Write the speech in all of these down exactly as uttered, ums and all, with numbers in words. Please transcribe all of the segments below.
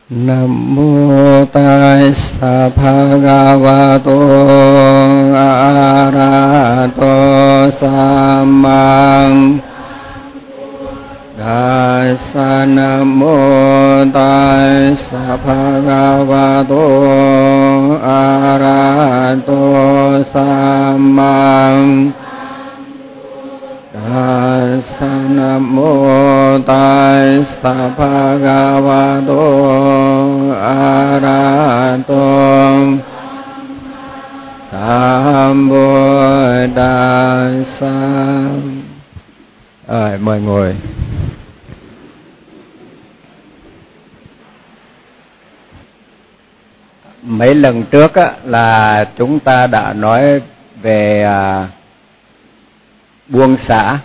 Nam mô Tassa Bhagavato Arahato Samma Tassa. Nam mô Tassa Bhagavato Arahato Samma Tassa. Nam mô Tassa Bhagavato Arahato Sambuddhassa. Rồi, mời ngồi. Mấy lần trước á, là chúng ta đã nói về à, buông xả,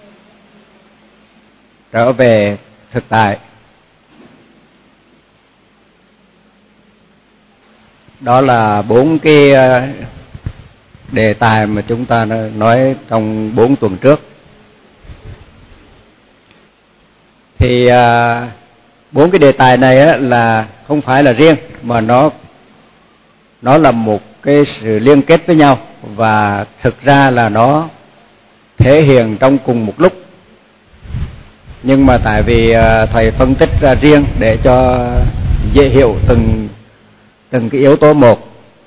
trở về thực tại. Đó là bốn cái đề tài mà chúng ta nói trong bốn tuần trước. Thì bốn cái đề tài này á, là không phải là riêng, mà nó nó là một cái sự liên kết với nhau, và thực ra là nó thể hiện trong cùng một lúc. Nhưng mà tại vì thầy phân tích ra riêng để cho dễ hiểu từng từng cái yếu tố một,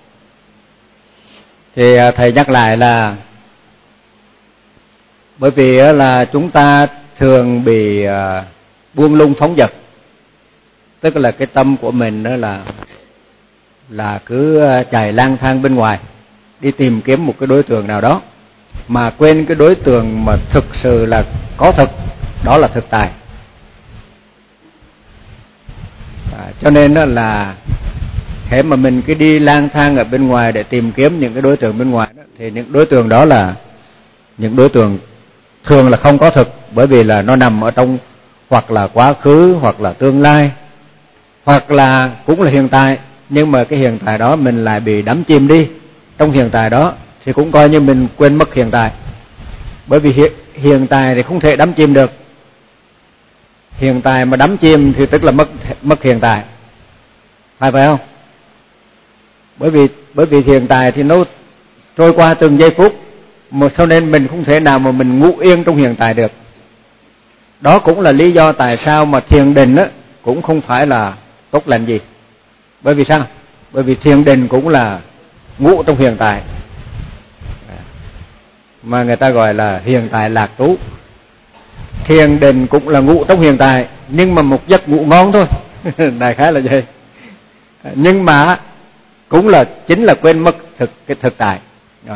thì thầy nhắc lại là bởi vì là chúng ta thường bị buông lung phóng dật, tức là cái tâm của mình đó là là cứ chạy lang thang bên ngoài, đi tìm kiếm một cái đối tượng nào đó, mà quên cái đối tượng mà thực sự là có thực, đó là thực tại. À, cho nên đó là thế mà mình cứ đi lang thang ở bên ngoài để tìm kiếm những cái đối tượng bên ngoài đó, thì những đối tượng đó là những đối tượng thường là không có thực, bởi vì là nó nằm ở trong hoặc là quá khứ, hoặc là tương lai, hoặc là cũng là hiện tại, nhưng mà cái hiện tại đó mình lại bị đắm chìm đi trong hiện tại đó, thì cũng coi như mình quên mất hiện tại. Bởi vì hiện, hiện tại thì không thể đắm chìm được. Hiện tại mà đắm chìm thì tức là mất mất hiện tại, phải phải không? Bởi vì bởi vì hiện tại thì nó trôi qua từng giây phút, mà cho nên mình không thể nào mà mình ngủ yên trong hiện tại được. Đó cũng là lý do tại sao mà thiền định á cũng không phải là tốt lành gì. Bởi vì sao? Bởi vì thiền định cũng là ngủ trong hiện tại, mà người ta gọi là hiện tại lạc trú. Thiền định cũng là ngủ trong hiện tại, nhưng mà một giấc ngủ ngon thôi. Đại khái là vậy. Nhưng mà cũng là chính là quên mất thực cái thực tại. Rồi.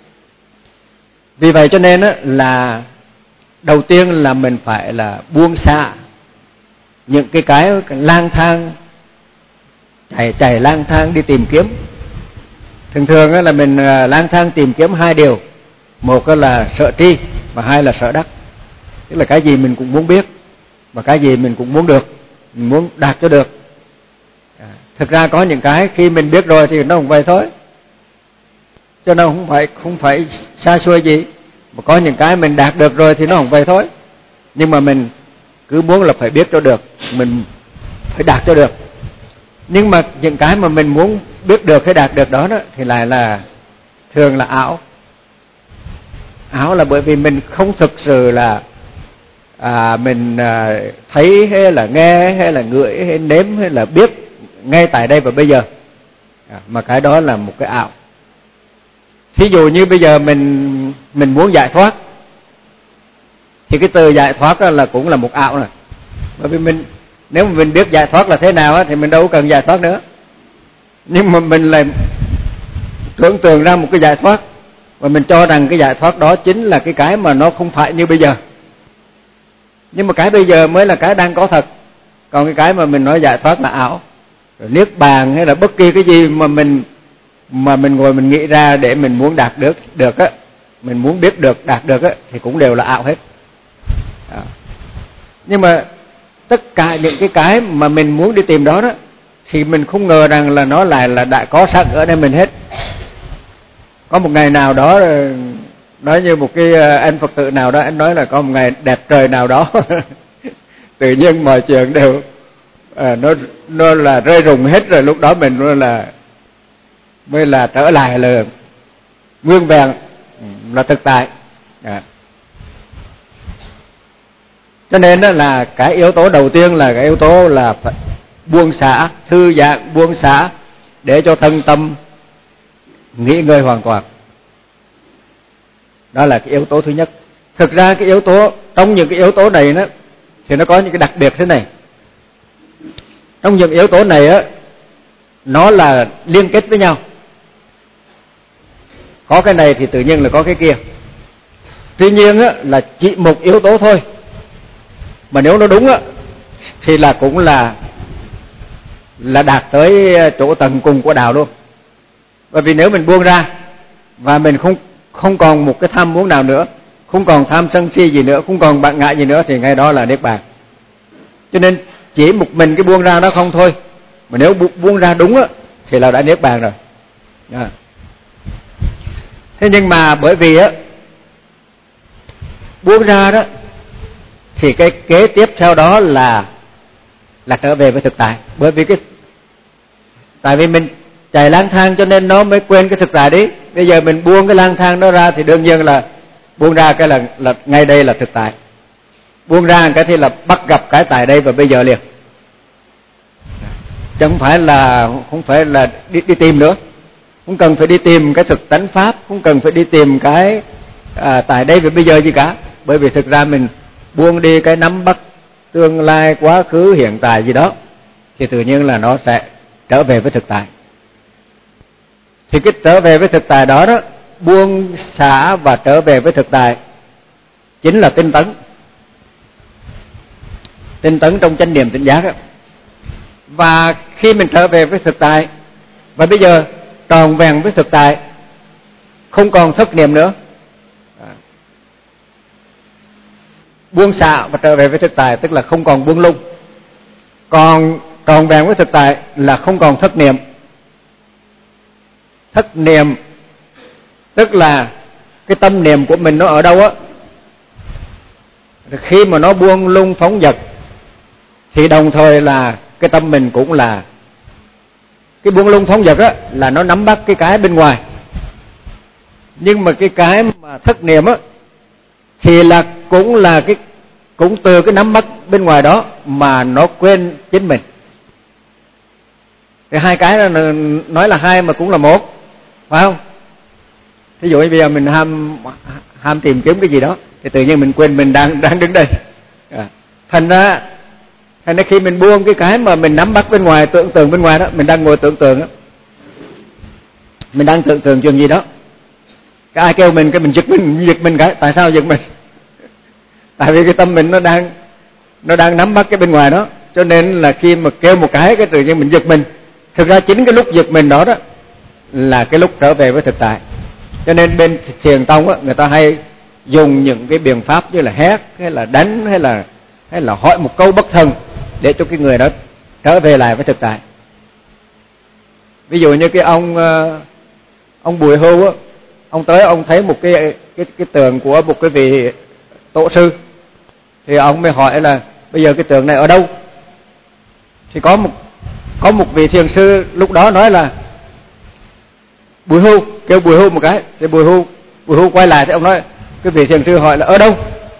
Vì vậy cho nên á, là đầu tiên là mình phải là buông xả những cái cái lang thang, chạy chạy lang thang đi tìm kiếm. Thường thường á, là mình lang thang tìm kiếm hai điều, một là sợ tri và hai là sợ đắc. Tức là cái gì mình cũng muốn biết và cái gì mình cũng muốn được, mình muốn đạt cho được. À, thực ra có những cái khi mình biết rồi thì nó không vậy thôi, cho nên không phải không phải xa xôi gì. Mà có những cái mình đạt được rồi thì nó không vậy thôi, nhưng mà mình cứ muốn là phải biết cho được, mình phải đạt cho được. Nhưng mà những cái mà mình muốn biết được hay đạt được đó, đó thì lại là thường là ảo. Ảo là bởi vì mình không thực sự là à, mình à, thấy hay là nghe hay là ngửi hay nếm hay là biết ngay tại đây và bây giờ, à, mà cái đó là một cái ảo. Thí dụ như bây giờ mình mình muốn giải thoát, thì cái từ giải thoát là cũng là một ảo rồi. Bởi vì mình nếu mà mình biết giải thoát là thế nào thì mình đâu cần giải thoát nữa. Nhưng mà mình lại tưởng tượng ra một cái giải thoát, và mình cho rằng cái giải thoát đó chính là cái cái mà nó không phải như bây giờ. Nhưng mà cái bây giờ mới là cái đang có thật, còn cái cái mà mình nói giải thoát là ảo. Rồi niết bàn hay là bất kỳ cái gì mà mình mà mình ngồi mình nghĩ ra để mình muốn đạt được được á, mình muốn biết được, đạt được á, thì cũng đều là ảo hết. À. Nhưng mà tất cả những cái cái mà mình muốn đi tìm đó đó, thì mình không ngờ rằng là nó lại là đã có sẵn ở đây mình hết. Có một ngày nào đó, nói như một cái anh Phật tử nào đó, anh nói là có một ngày đẹp trời nào đó tự nhiên mọi chuyện đều à, nó nó là rơi rụng hết rồi, lúc đó mình nó là mới là trở lại là nguyên vẹn, là thực tại. À. Cho nên đó là cái yếu tố đầu tiên là cái yếu tố là phải buông xả, thư giãn, buông xả để cho thân tâm nghỉ ngơi hoàn toàn. Đó là cái yếu tố thứ nhất. Thực ra cái yếu tố, trong những cái yếu tố này đó, thì nó có những cái đặc biệt thế này. Trong những yếu tố này á, nó là liên kết với nhau. Có cái này thì tự nhiên là có cái kia. Tuy nhiên á, là chỉ một yếu tố thôi, mà nếu nó đúng á, thì là cũng là là đạt tới chỗ tận cùng của đạo luôn. Bởi vì nếu mình buông ra và mình không không còn một cái tham muốn nào nữa, không còn tham sân si gì nữa, không còn bạn ngại gì nữa, thì ngay đó là niết bàn. Cho nên chỉ một mình cái buông ra đó không thôi, mà nếu buông ra đúng á, thì là đã niết bàn rồi. À. Thế nhưng mà bởi vì á, buông ra đó, thì cái kế tiếp theo đó là là trở về với thực tại. Bởi vì cái tại vì mình chạy lang thang cho nên nó mới quên cái thực tại đấy. Bây giờ mình buông cái lang thang đó ra thì đương nhiên là buông ra cái là là ngay đây là thực tại. Buông ra cái thì là bắt gặp cái tại đây và bây giờ liền. Chứ không phải là không phải là đi đi tìm nữa. Không cần phải đi tìm cái thực tánh pháp, không cần phải đi tìm cái à, tại đây và bây giờ gì cả. Bởi vì thực ra mình buông đi cái nắm bắt tương lai, quá khứ, hiện tại gì đó, thì tự nhiên là nó sẽ trở về với thực tại. Thì cái trở về với thực tại đó đó, buông xả và trở về với thực tại chính là tinh tấn. Tinh tấn trong chánh niệm tỉnh giác đó. Và khi mình trở về với thực tại, và bây giờ tròn vẹn với thực tại, không còn thất niệm nữa, buông xả và trở về với thực tại tức là không còn buông lung. Còn tròn vẹn với thực tại là không còn thất niệm. Thất niệm tức là cái tâm niệm của mình nó ở đâu á. Khi mà nó buông lung phóng dật thì đồng thời là cái tâm mình cũng là cái buông lung phóng dật á, là nó nắm bắt cái cái bên ngoài. Nhưng mà cái cái mà thất niệm á thì là cũng là cái cũng từ cái nắm bắt bên ngoài đó mà nó quên chính mình. Thì hai cái đó nói là hai mà cũng là một, phải không? Thí dụ như bây giờ mình ham ham tìm kiếm cái gì đó thì tự nhiên mình quên mình đang đang đứng đây. À, thành ra thành ra khi mình buông cái cái mà mình nắm bắt bên ngoài, tưởng tượng bên ngoài đó, mình đang ngồi tưởng tượng đó, mình đang tưởng tượng chuyện gì đó, cái ai kêu mình cái mình giật mình giật mình cái tại sao giật mình? Tại vì cái tâm mình nó đang nó đang nắm bắt cái bên ngoài đó, cho nên là khi mà kêu một cái cái tự nhiên mình giật mình. Thực ra chính cái lúc giật mình đó đó là cái lúc trở về với thực tại. Cho nên bên thiền tông á, người ta hay dùng những cái biện pháp như là hét hay là đánh hay là hay là hỏi một câu bất thần để cho cái người đó trở về lại với thực tại. Ví dụ như cái ông ông Bùi Hưu á, ông tới ông thấy một cái cái cái tượng của một cái vị tổ sư, thì ông mới hỏi là bây giờ cái tượng này ở đâu? Thì có một có một vị thiền sư lúc đó nói là Bùi Hưu, kêu Bùi Hưu một cái, thì Bùi Hưu Bùi Hưu quay lại thì ông nói, cái vị thiền sư hỏi là ở đâu?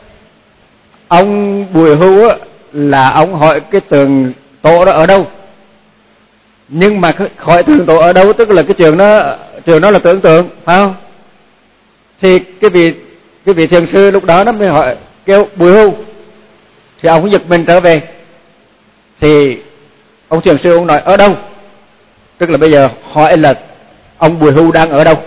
Ông Bùi Hưu á, là ông hỏi cái tượng tổ đó ở đâu. Nhưng mà hỏi tượng tổ ở đâu tức là cái trường đó trường đó là tưởng tượng, phải không? Thì cái vị cái vị thiền sư lúc đó nó mới hỏi kêu Bùi Hưu, thì ông cũng giật mình trở về. Thì ông thiền sư ông nói ở đâu? Tức là bây giờ hỏi là ông Bùi Hưu đang ở đâu?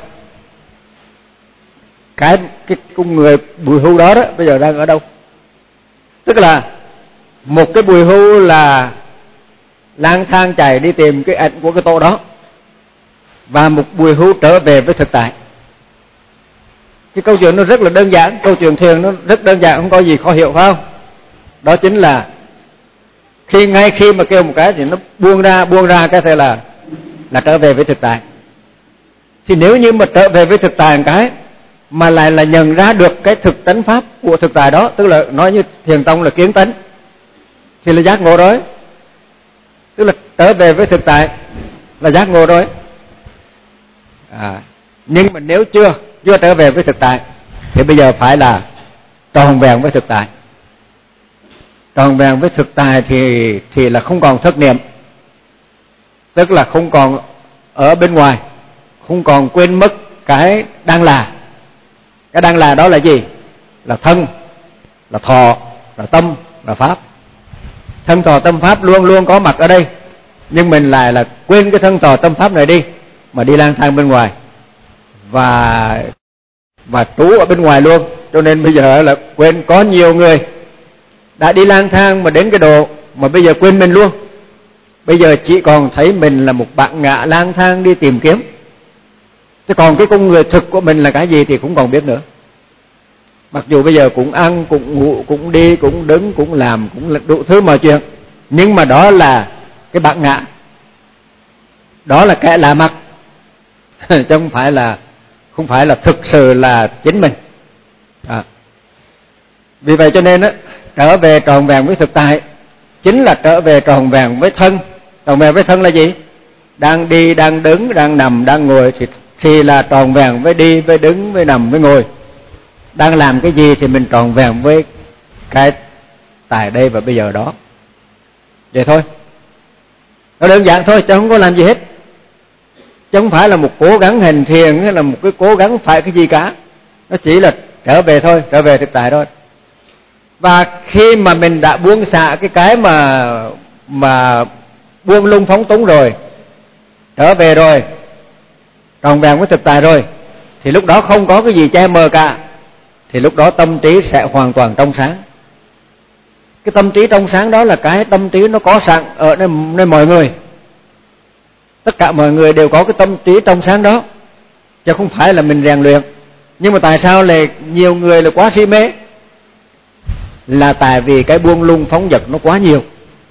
Cái cái con người Bùi Hưu đó đó bây giờ đang ở đâu? Tức là một cái Bùi Hưu là lang thang chạy đi tìm cái ảnh của cái tổ đó, và một Bùi Hưu trở về với thực tại. Cái câu chuyện nó rất là đơn giản, câu chuyện thiền nó rất đơn giản, không có gì khó hiểu, phải không? Đó chính là khi ngay khi mà kêu một cái thì nó buông ra, buông ra cái thế là là trở về với thực tại. Thì nếu như mà trở về với thực tại một cái mà lại là nhận ra được cái thực tánh pháp của thực tại đó, tức là nói như thiền tông là kiến tánh, thì là giác ngộ rồi. tức là trở về với thực tại là giác ngộ rồi. À, nhưng mà nếu chưa chưa trở về với thực tại thì bây giờ phải là tròn vẹn với thực tại. Tròn vẹn với thực tại thì thì là không còn thất niệm, tức là không còn ở bên ngoài, không còn quên mất cái đang là. Cái đang là đó là gì? Là thân, là thọ, là tâm, là pháp. Thân thọ tâm pháp luôn luôn có mặt ở đây, nhưng mình lại là quên cái thân thọ tâm pháp này đi mà đi lang thang bên ngoài và và trú ở bên ngoài luôn. Cho nên bây giờ là quên. Có nhiều người đã đi lang thang mà đến cái độ mà bây giờ quên mình luôn. Bây giờ chỉ còn thấy mình là một bạn ngạ lang thang đi tìm kiếm, chứ còn cái con người thực của mình là cái gì thì cũng còn biết nữa. Mặc dù bây giờ cũng ăn, cũng ngủ, cũng đi, cũng đứng, cũng làm, cũng đủ thứ mọi chuyện, nhưng mà đó là cái bạn ngạ, đó là kẻ lạ mặt chứ không phải là không phải là thực sự là chính mình. À. Vì vậy cho nên á, trở về tròn vẹn với thực tại chính là trở về tròn vẹn với thân. Tròn vẹn với thân là gì? Đang đi, đang đứng, đang nằm, đang ngồi thì thì là tròn vẹn với đi, với đứng, với nằm, với ngồi. Đang làm cái gì thì mình tròn vẹn với cái tại đây và bây giờ đó. Vậy thôi. Nó đơn giản thôi, chứ không có làm gì hết. Chứ không phải là một cố gắng hành thiền hay là một cái cố gắng phải cái gì cả. Nó chỉ là trở về thôi, trở về thực tại thôi. Và khi mà mình đã buông xả cái cái mà mà buông lung phóng túng rồi, trở về rồi, tròn vẹn với thực tại rồi, thì lúc đó không có cái gì che mờ cả. Thì lúc đó tâm trí sẽ hoàn toàn trong sáng. Cái tâm trí trong sáng đó là cái tâm trí nó có sẵn ở nơi, nơi mọi người. Tất cả mọi người đều có cái tâm trí trong sáng đó, chứ không phải là mình rèn luyện. Nhưng mà tại sao lại nhiều người là quá si mê? Là tại vì cái buông lung phóng dật nó quá nhiều.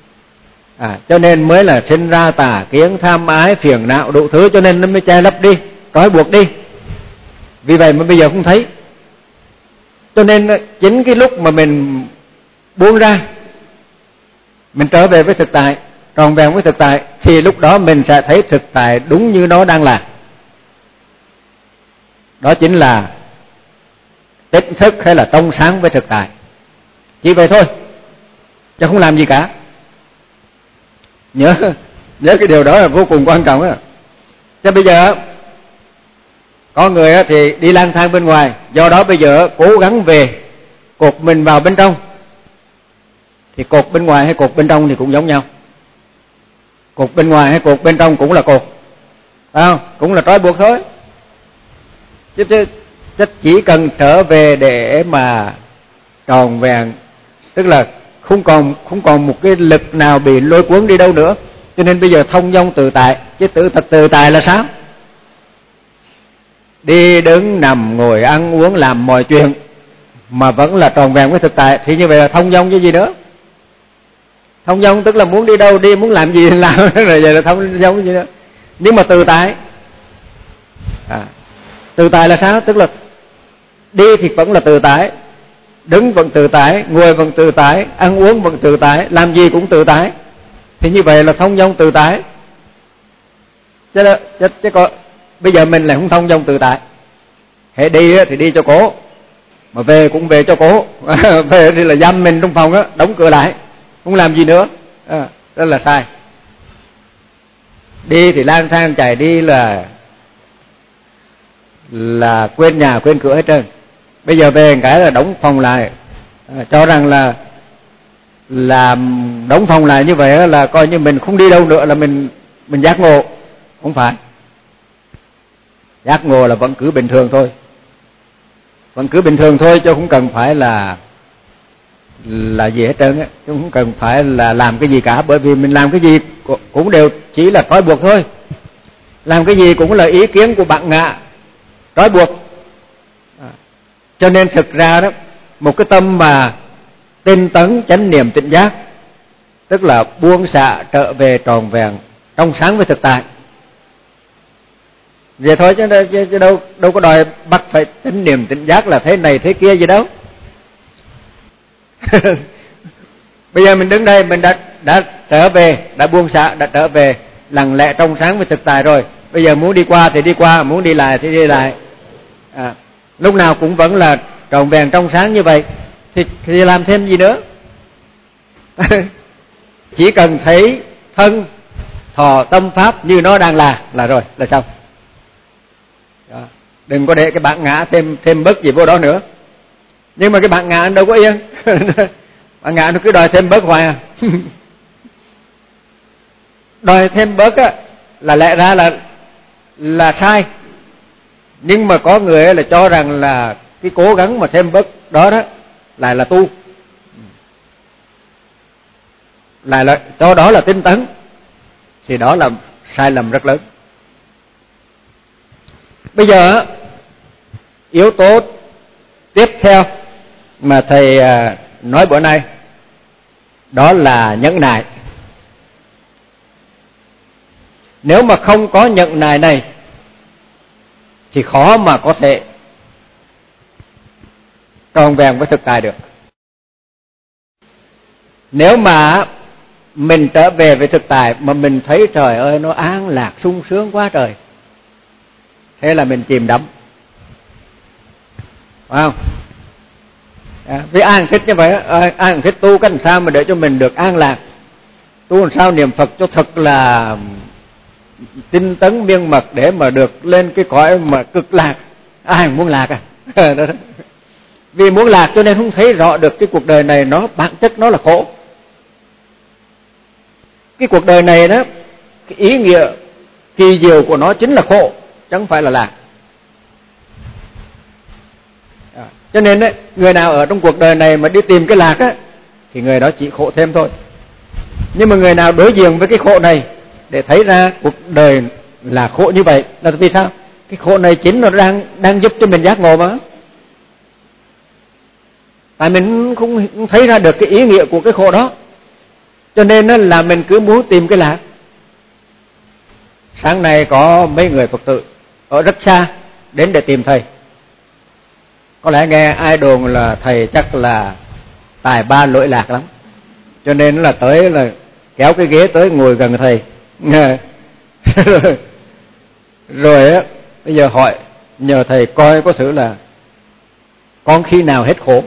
À, cho nên mới là sinh ra tà kiến, tham ái, phiền não đủ thứ, cho nên nó mới che lấp đi, trói buộc đi. Vì vậy mà bây giờ không thấy. Cho nên chính cái lúc mà mình buông ra, mình trở về với thực tại, tròn vẹn với thực tại, thì lúc đó mình sẽ thấy thực tại đúng như nó đang là. Đó chính là tỉnh thức hay là trong sáng với thực tại. Chỉ vậy thôi, chứ không làm gì cả. Nhớ nhớ cái điều đó là vô cùng quan trọng á. Chứ bây giờ có người thì đi lang thang bên ngoài, do đó bây giờ cố gắng về cột mình vào bên trong. Thì cột bên ngoài hay cột bên trong thì cũng giống nhau. Cột bên ngoài hay cột bên trong cũng là cột, phải không? Cũng là trói buộc thôi. Chứ, chứ, chứ chỉ cần trở về để mà tròn vẹn, tức là không còn không còn một cái lực nào bị lôi cuốn đi đâu nữa. Cho nên bây giờ thông dong tự tại. Chứ tự tự tại là sao? Đi đứng nằm ngồi ăn uống làm mọi chuyện mà vẫn là tròn vẹn với thực tại, thì như vậy là thông dong chứ gì nữa. Thông dong tức là muốn đi đâu đi, muốn làm gì làm, rồi vậy là thông dong gì nữa. Nhưng mà tự tại, à, tự tại là sao? Tức là đi thì vẫn là tự tại, đứng vẫn tự tại, ngồi vẫn tự tại, ăn uống vẫn tự tại, làm gì cũng tự tại. Thì như vậy là thông dong tự tại. Chứ, đó, chứ, chứ có, bây giờ mình lại không thông dong tự tại. Hễ đi thì đi cho cố, mà về cũng về cho cố. Về thì là giam mình trong phòng, đóng cửa lại, không làm gì nữa. À, rất là sai. Đi thì lang thang chạy đi là là quên nhà quên cửa hết trơn. Bây giờ về cái là đóng phòng lại, à, cho rằng là làm đóng phòng lại như vậy là coi như mình không đi đâu nữa, là mình mình giác ngộ. Không phải. Giác ngộ là vẫn cứ bình thường thôi, vẫn cứ bình thường thôi, chứ không cần phải là là gì hết trơn á, chứ không cần phải là làm cái gì cả. Bởi vì mình làm cái gì cũng đều chỉ là trói buộc thôi, làm cái gì cũng là ý kiến của bạn ngạ trói buộc. À, cho nên thực ra đó, một cái tâm mà tinh tấn chánh niệm tỉnh giác, tức là buông xả trở về tròn vẹn trong sáng với thực tại. Vậy thôi, chứ, chứ, chứ đâu đâu có đòi bắt phải chánh niệm tỉnh giác là thế này thế kia gì đâu. Bây giờ mình đứng đây, mình đặt đã trở về, đã buông xả, đã trở về lặng lẽ trong sáng với thực tại rồi. Bây giờ muốn đi qua thì đi qua, muốn đi lại thì đi lại. À, lúc nào cũng vẫn là trọn vẹn trong sáng như vậy thì, thì làm thêm gì nữa? Chỉ cần thấy thân, thọ, tâm, pháp như nó đang là là rồi, là xong. Đó. Đừng có để cái bản ngã thêm thêm bớt gì vô đó nữa. Nhưng mà cái bản ngã đâu có yên. Bản ngã nó cứ đòi thêm bớt hoài à. Đòi thêm bớt á là lẽ ra là là sai. Nhưng mà có người là cho rằng là cái cố gắng mà thêm bớt đó đó lại là tu, lại là cho đó là tinh tấn, thì đó là sai lầm rất lớn. Bây giờ yếu tố tiếp theo mà thầy nói bữa nay đó là nhẫn nại. Nếu mà không có nhẫn nại này thì khó mà có thể tròn vẹn với thực tại được. Nếu mà mình trở về với thực tại mà mình thấy trời ơi nó an lạc sung sướng quá trời, thế là mình chìm đắm, phải không? À, vì ai thích như vậy, ai thích tu cách sao mà để cho mình được an lạc, tu làm sao niệm Phật cho thật là tinh tấn miên mật để mà được lên cái cõi mà cực lạc. Ai muốn lạc à? Vì muốn lạc cho nên không thấy rõ được cái cuộc đời này nó bản chất nó là khổ. Cái cuộc đời này đó, cái ý nghĩa kỳ diệu của nó chính là khổ, chẳng phải là lạc. À, cho nên đấy, người nào ở trong cuộc đời này mà đi tìm cái lạc á, thì người đó chỉ khổ thêm thôi. Nhưng mà người nào đối diện với cái khổ này để thấy ra cuộc đời là khổ như vậy là vì sao? Cái khổ này chính nó đang đang giúp cho mình giác ngộ mà. Tại mình không thấy ra được cái ý nghĩa của cái khổ đó, cho nên là mình cứ muốn tìm cái lạc. Sáng nay có mấy người Phật tử ở rất xa đến để tìm thầy. Có lẽ nghe ai đồn là thầy chắc là tài ba lỗi lạc lắm, cho nên là tới là kéo cái ghế tới ngồi gần thầy. rồi, rồi á, bây giờ hỏi nhờ thầy coi có thử là con khi nào hết khổ.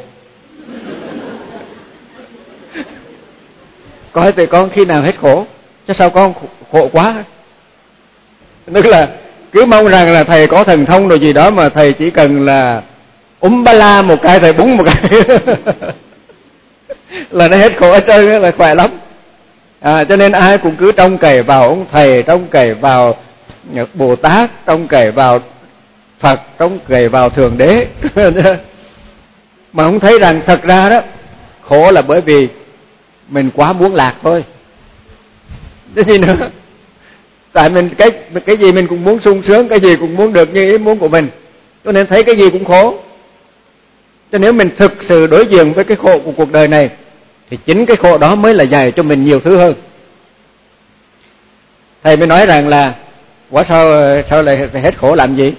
Coi thì con khi nào hết khổ, chứ sao con khổ quá. Tức là cứ mong rằng là thầy có thần thông rồi gì đó, mà thầy chỉ cần là úm ba la một cái, thầy búng một cái là nó hết khổ hết trơn, là khỏe lắm. À, cho nên ai cũng cứ trông cậy vào ông thầy, trông cậy vào Bồ Tát, trông cậy vào Phật, trông cậy vào Thượng Đế mà không thấy rằng thật ra đó khổ là bởi vì mình quá muốn lạc thôi. Cái gì nữa? Tại mình cái cái gì mình cũng muốn sung sướng, cái gì cũng muốn được như ý muốn của mình, cho nên thấy cái gì cũng khổ. Cho nếu mình thực sự đối diện với cái khổ của cuộc đời này thì chính cái khổ đó mới là dạy cho mình nhiều thứ hơn. Thầy mới nói rằng là quá sao sao lại hết khổ làm gì?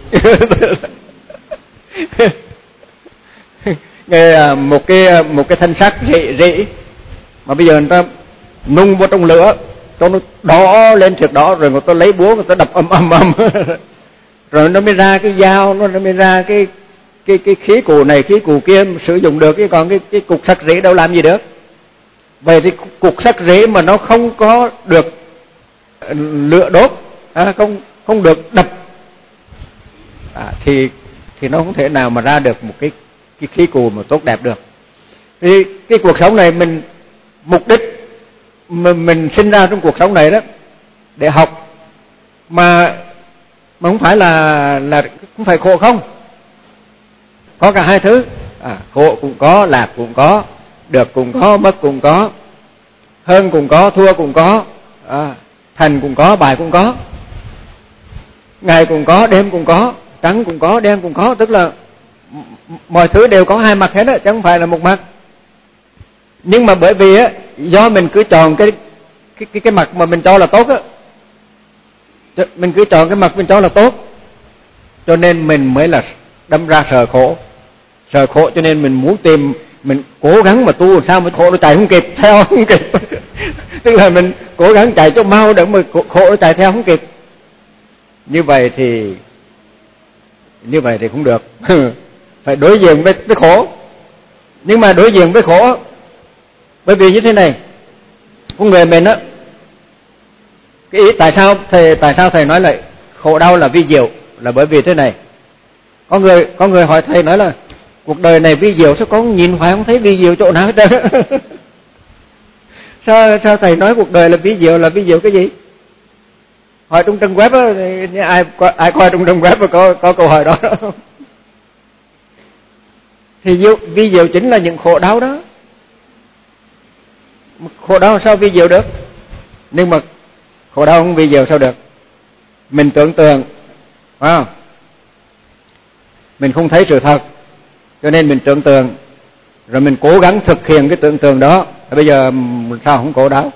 Nghe một cái một cái thanh sắt rỉ rỉ mà bây giờ người ta nung vào trong lửa cho nó đỏ lên thiệt đỏ, rồi người ta lấy búa người ta đập âm âm âm rồi nó mới ra cái dao, nó mới ra cái cái cái khí cụ này khí cụ kia sử dụng được, chứ còn cái cái cục sắt rỉ đâu làm gì được. Vậy thì cục sắt rỉ mà nó không có được lửa đốt, à, không không được đập, à, thì thì nó không thể nào mà ra được một cái cái khí cụ mà tốt đẹp được. Thì cái cuộc sống này mình mục đích mình, mình sinh ra trong cuộc sống này đó để học, mà mà không phải là là không phải khổ không, có cả hai thứ. À, khổ cũng có, lạc cũng có, được cũng có, mất cũng có, hơn cũng có, thua cũng có, à, thành cũng có, bại cũng có, ngày cũng có, đêm cũng có, trắng cũng có, đen cũng có. Tức là mọi thứ đều có hai mặt hết á, chứ không phải là một mặt. Nhưng mà bởi vì á, do mình cứ chọn cái cái cái cái mặt mà mình cho là tốt á, mình cứ chọn cái mặt mình cho là tốt, cho nên mình mới là đâm ra sợ khổ. Sợ khổ cho nên mình muốn tìm mình cố gắng mà tu làm sao mà khổ nó chạy không kịp, theo không kịp. Tức là mình cố gắng chạy cho mau để mà khổ nó chạy theo không kịp. Như vậy thì như vậy thì không được. Phải đối diện với, với khổ. Nhưng mà đối diện với khổ, bởi vì như thế này, con người mình á, cái ý tại sao thầy tại sao thầy nói lại khổ đau là vi diệu, là bởi vì thế này. Có người có người hỏi thầy nói là cuộc đời này vi diệu, sao con nhìn hoài không thấy vi diệu chỗ nào hết trơn. sao sao thầy nói cuộc đời là vi diệu, là vi diệu cái gì? Hỏi trong trang web á, ai ai coi trong trang web có có câu hỏi đó. Thì diệu, vi diệu chính là những khổ đau đó. Khổ đau sao vi diệu được? Nhưng mà khổ đau không vi diệu sao được? Mình tưởng tượng, phải không? Mình không thấy sự thật, cho nên mình tưởng tượng, rồi mình cố gắng thực hiện cái tưởng tượng đó. Bây giờ sao không khổ đau?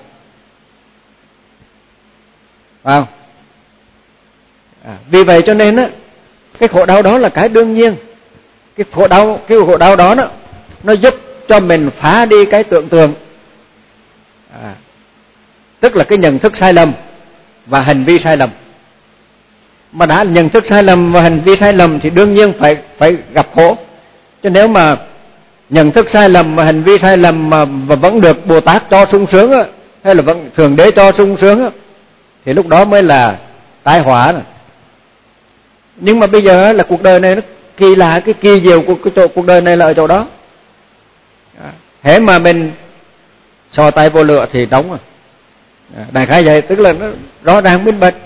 Phải không? À, vì vậy cho nên á, cái khổ đau đó là cái đương nhiên. Cái khổ đau, cái khổ đau đó, đó nó giúp cho mình phá đi cái tưởng tượng. À, tức là cái nhận thức sai lầm và hành vi sai lầm. Mà đã nhận thức sai lầm và hành vi sai lầm thì đương nhiên phải phải gặp khổ. Chứ nếu mà nhận thức sai lầm và hành vi sai lầm mà và vẫn được Bồ Tát cho sung sướng á, hay là vẫn Thượng Đế cho sung sướng á, thì lúc đó mới là tai họa rồi. Nhưng mà bây giờ là cuộc đời này nó kỳ lạ, cái kỳ diệu của cái chỗ cuộc đời này là ở chỗ đó. Hễ mà mình sò tay vô lửa thì đóng rồi. Đại khái vậy, tức là nó rõ ràng minh bạch.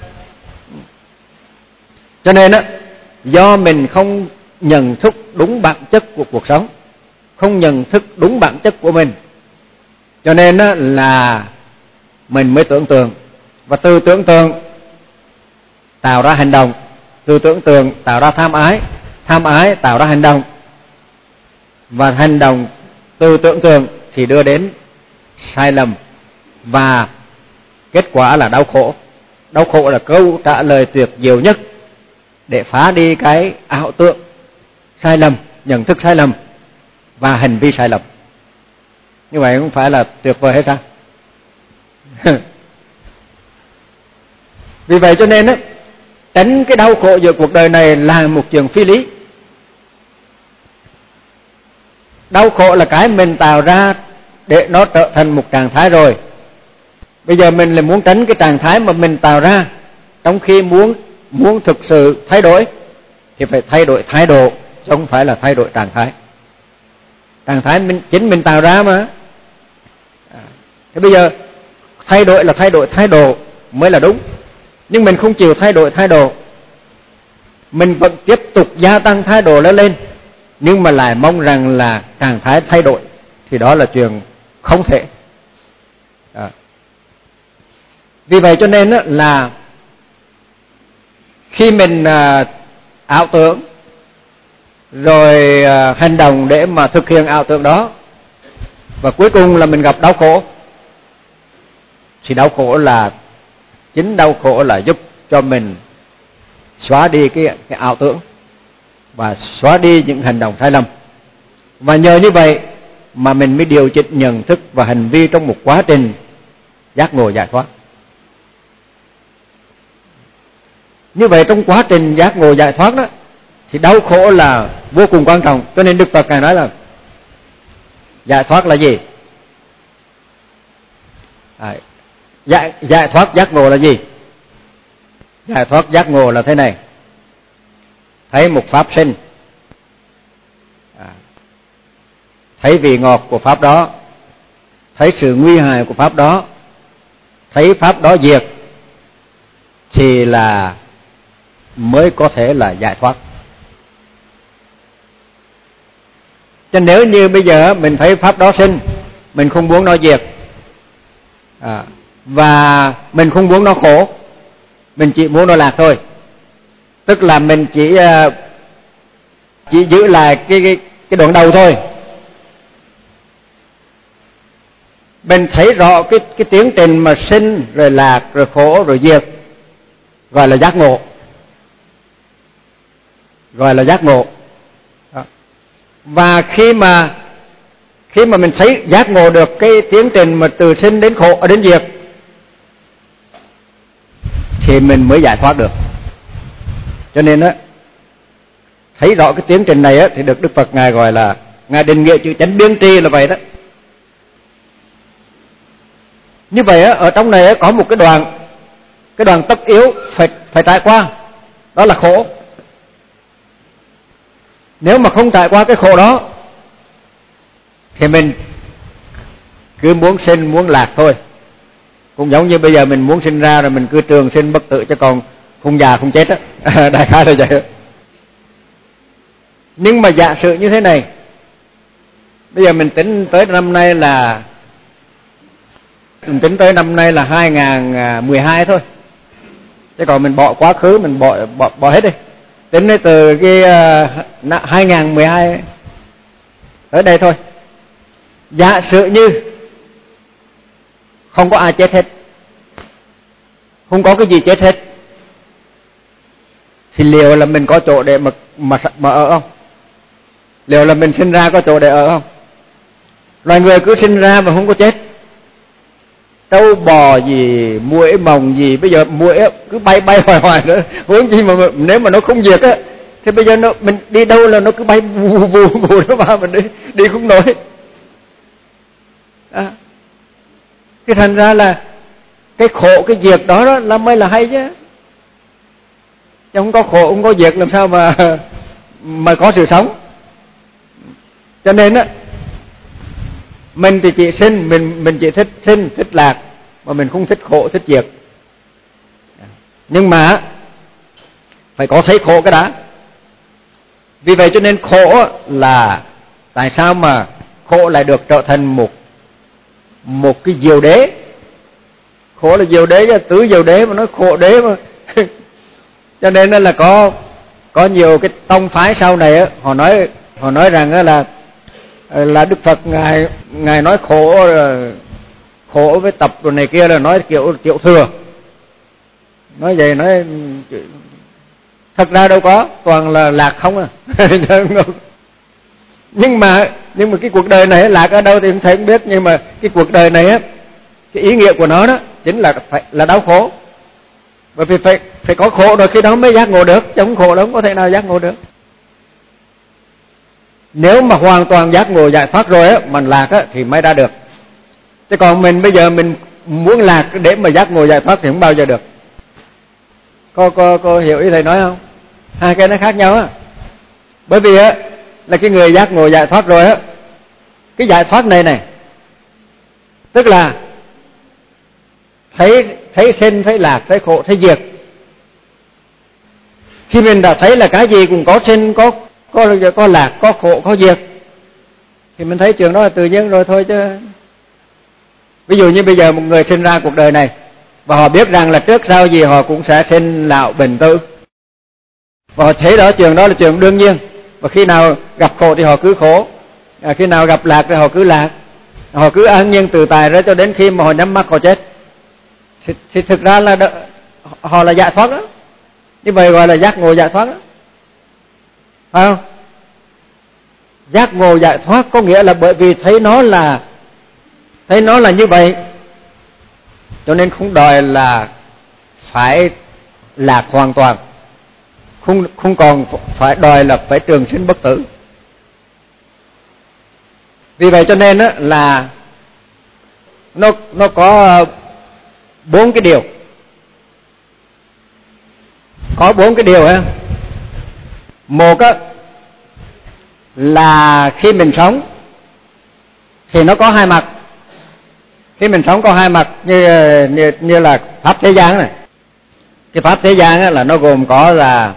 Cho nên á, do mình không nhận thức đúng bản chất của cuộc sống, không nhận thức đúng bản chất của mình, cho nên á, là mình mới tưởng tượng. Và từ tưởng tượng tạo ra hành động, từ tưởng tượng tạo ra tham ái, tham ái tạo ra hành động, và hành động từ tưởng tượng thì đưa đến sai lầm, và kết quả là đau khổ. Đau khổ là câu trả lời tuyệt diệu nhất để phá đi cái ảo tưởng sai lầm, nhận thức sai lầm và hành vi sai lầm. Như vậy không phải là tuyệt vời hay sao? Vì vậy cho nên á, tránh cái đau khổ giữa cuộc đời này là một chuyện phi lý. Đau khổ là cái mình tạo ra để nó trở thành một trạng thái rồi. Bây giờ mình lại muốn tránh cái trạng thái mà mình tạo ra, trong khi muốn muốn thực sự thay đổi thì phải thay đổi thái độ, chứ không phải là thay đổi trạng thái. Trạng thái mình, chính mình tạo ra mà. À, thế bây giờ thay đổi là thay đổi thái độ mới là đúng. Nhưng mình không chịu thay đổi thái độ, mình vẫn tiếp tục gia tăng thái độ lên lên, nhưng mà lại mong rằng là trạng thái thay đổi, thì đó là chuyện không thể. À. Vì vậy cho nên là khi mình à, ảo tưởng rồi à, hành động để mà thực hiện ảo tưởng đó, và cuối cùng là mình gặp đau khổ, thì đau khổ là chính đau khổ là giúp cho mình xóa đi cái, cái ảo tưởng và xóa đi những hành động sai lầm. Và nhờ như vậy mà mình mới điều chỉnh nhận thức và hành vi trong một quá trình giác ngộ giải thoát. Như vậy trong quá trình giác ngộ giải thoát đó, thì đau khổ là vô cùng quan trọng. Cho nên Đức Phật Ngài nói là giải thoát là gì? À, giải, giải thoát giác ngộ là gì? Giải thoát giác ngộ là thế này: thấy một pháp sinh, à, thấy vị ngọt của pháp đó, thấy sự nguy hại của pháp đó, thấy pháp đó diệt, thì là mới có thể là giải thoát. Chứ nếu như bây giờ mình thấy pháp đó sinh, mình không muốn nó diệt, à, và mình không muốn nó khổ, mình chỉ muốn nó lạc thôi. Tức là mình chỉ chỉ giữ lại cái cái, cái đoạn đầu thôi. Mình thấy rõ cái cái tiến trình mà sinh rồi lạc rồi khổ rồi diệt, gọi là giác ngộ, gọi là giác ngộ. Đó. Và khi mà Khi mà mình thấy giác ngộ được cái tiến trình mà từ sinh đến khổ đến diệt thì mình mới giải thoát được. Cho nên á, thấy rõ cái tiến trình này á thì được Đức Phật ngài gọi là, ngài định nghĩa chữ chánh biên tri là vậy đó. Như vậy á, ở trong này á, có một cái đoạn, cái đoạn tất yếu phải phải trải qua, đó là khổ. Nếu mà không trải qua cái khổ đó thì mình cứ muốn sinh muốn lạc thôi. Cũng giống như bây giờ mình muốn sinh ra rồi mình cứ trường sinh bất tử cho còn không già không chết á. Đại khái là vậy. Nhưng mà giả sử như thế này, bây giờ mình tính tới năm nay là mình tính tới năm nay là hai nghìn mười hai thôi, chứ còn mình bỏ quá khứ, mình bỏ bỏ, bỏ hết đi, tính từ cái uh, hai nghìn mười hai tới đây thôi. Giả sử như không có ai chết hết, không có cái gì chết hết, thì liệu là mình có chỗ để mà mà mà ở không? Liệu là mình sinh ra có chỗ để ở không? Loài người cứ sinh ra mà không có chết, trâu bò gì, muỗi mồng gì, bây giờ muỗi cứ bay bay hoài hoài nữa, huống chi mà nếu mà nó không diệt á thì bây giờ nó mình đi đâu là nó cứ bay vù vù vù nó vào mình đi đi không nổi. À, cái thành ra là cái khổ cái diệt đó, đó là mới là hay chứ. Chứ không có khổ không có diệt làm sao mà mà có sự sống. Cho nên á, mình thì chỉ sinh, mình mình chỉ thích sinh thích lạc, mà mình không thích khổ thích diệt. Nhưng mà phải có thấy khổ cái đã. Vì vậy cho nên khổ là tại sao mà khổ lại được trở thành một một cái diệu đế. Khổ là diệu đế, tứ diệu đế mà nói khổ đế mà. Cho nên là có có nhiều cái tông phái sau này á, họ nói họ nói rằng là là Đức Phật ngài ngài nói khổ khổ với tập rồi này kia là nói kiểu kiểu thừa. Nói vậy nói thật ra đâu có, toàn là lạc không à. nhưng mà nhưng mà cái cuộc đời này lạc ở đâu thì không thể không biết, nhưng mà cái cuộc đời này á, cái ý nghĩa của nó đó chính là phải là đau khổ. Bởi vì phải phải có khổ rồi khi đó mới giác ngộ được, chứ không khổ đó không có thể nào giác ngộ được. Nếu mà hoàn toàn giác ngộ giải thoát rồi á, mà lạc á thì mới ra được. Chứ còn mình bây giờ mình muốn lạc để mà giác ngộ giải thoát thì không bao giờ được. Có có có hiểu ý thầy nói không? Hai cái nó khác nhau á. Bởi vì á là cái người giác ngộ giải thoát rồi á, cái giải thoát này này, tức là thấy thấy sinh, thấy lạc, thấy khổ, thấy diệt. Khi mình đã thấy là cái gì cũng có sinh, có có có lạc, có khổ, có diệt, thì mình thấy chuyện đó là tự nhiên rồi thôi chứ. Ví dụ như bây giờ một người sinh ra cuộc đời này và họ biết rằng là trước sau gì họ cũng sẽ sinh lão bệnh tử, và họ thấy đó chuyện đó là chuyện đương nhiên, và khi nào gặp khổ thì họ cứ khổ, à, khi nào gặp lạc thì họ cứ lạc, họ cứ an nhiên tự tại ra cho đến khi mà họ nhắm mắt họ chết. Thì, thì thực ra là đ- họ là giải thoát đó. Như vậy gọi là giác ngộ giải thoát đó, phải không? Giác ngộ giải thoát có nghĩa là bởi vì thấy nó là thấy nó là như vậy, cho nên không đòi là phải lạc hoàn toàn, không không còn phải đòi là phải trường sinh bất tử. Vì vậy cho nên á là nó nó có bốn cái điều, có bốn cái điều ha. Một á là khi mình sống thì nó có hai mặt. Khi mình sống có hai mặt, như như như là pháp thế gian này. Cái pháp thế gian á là nó gồm có là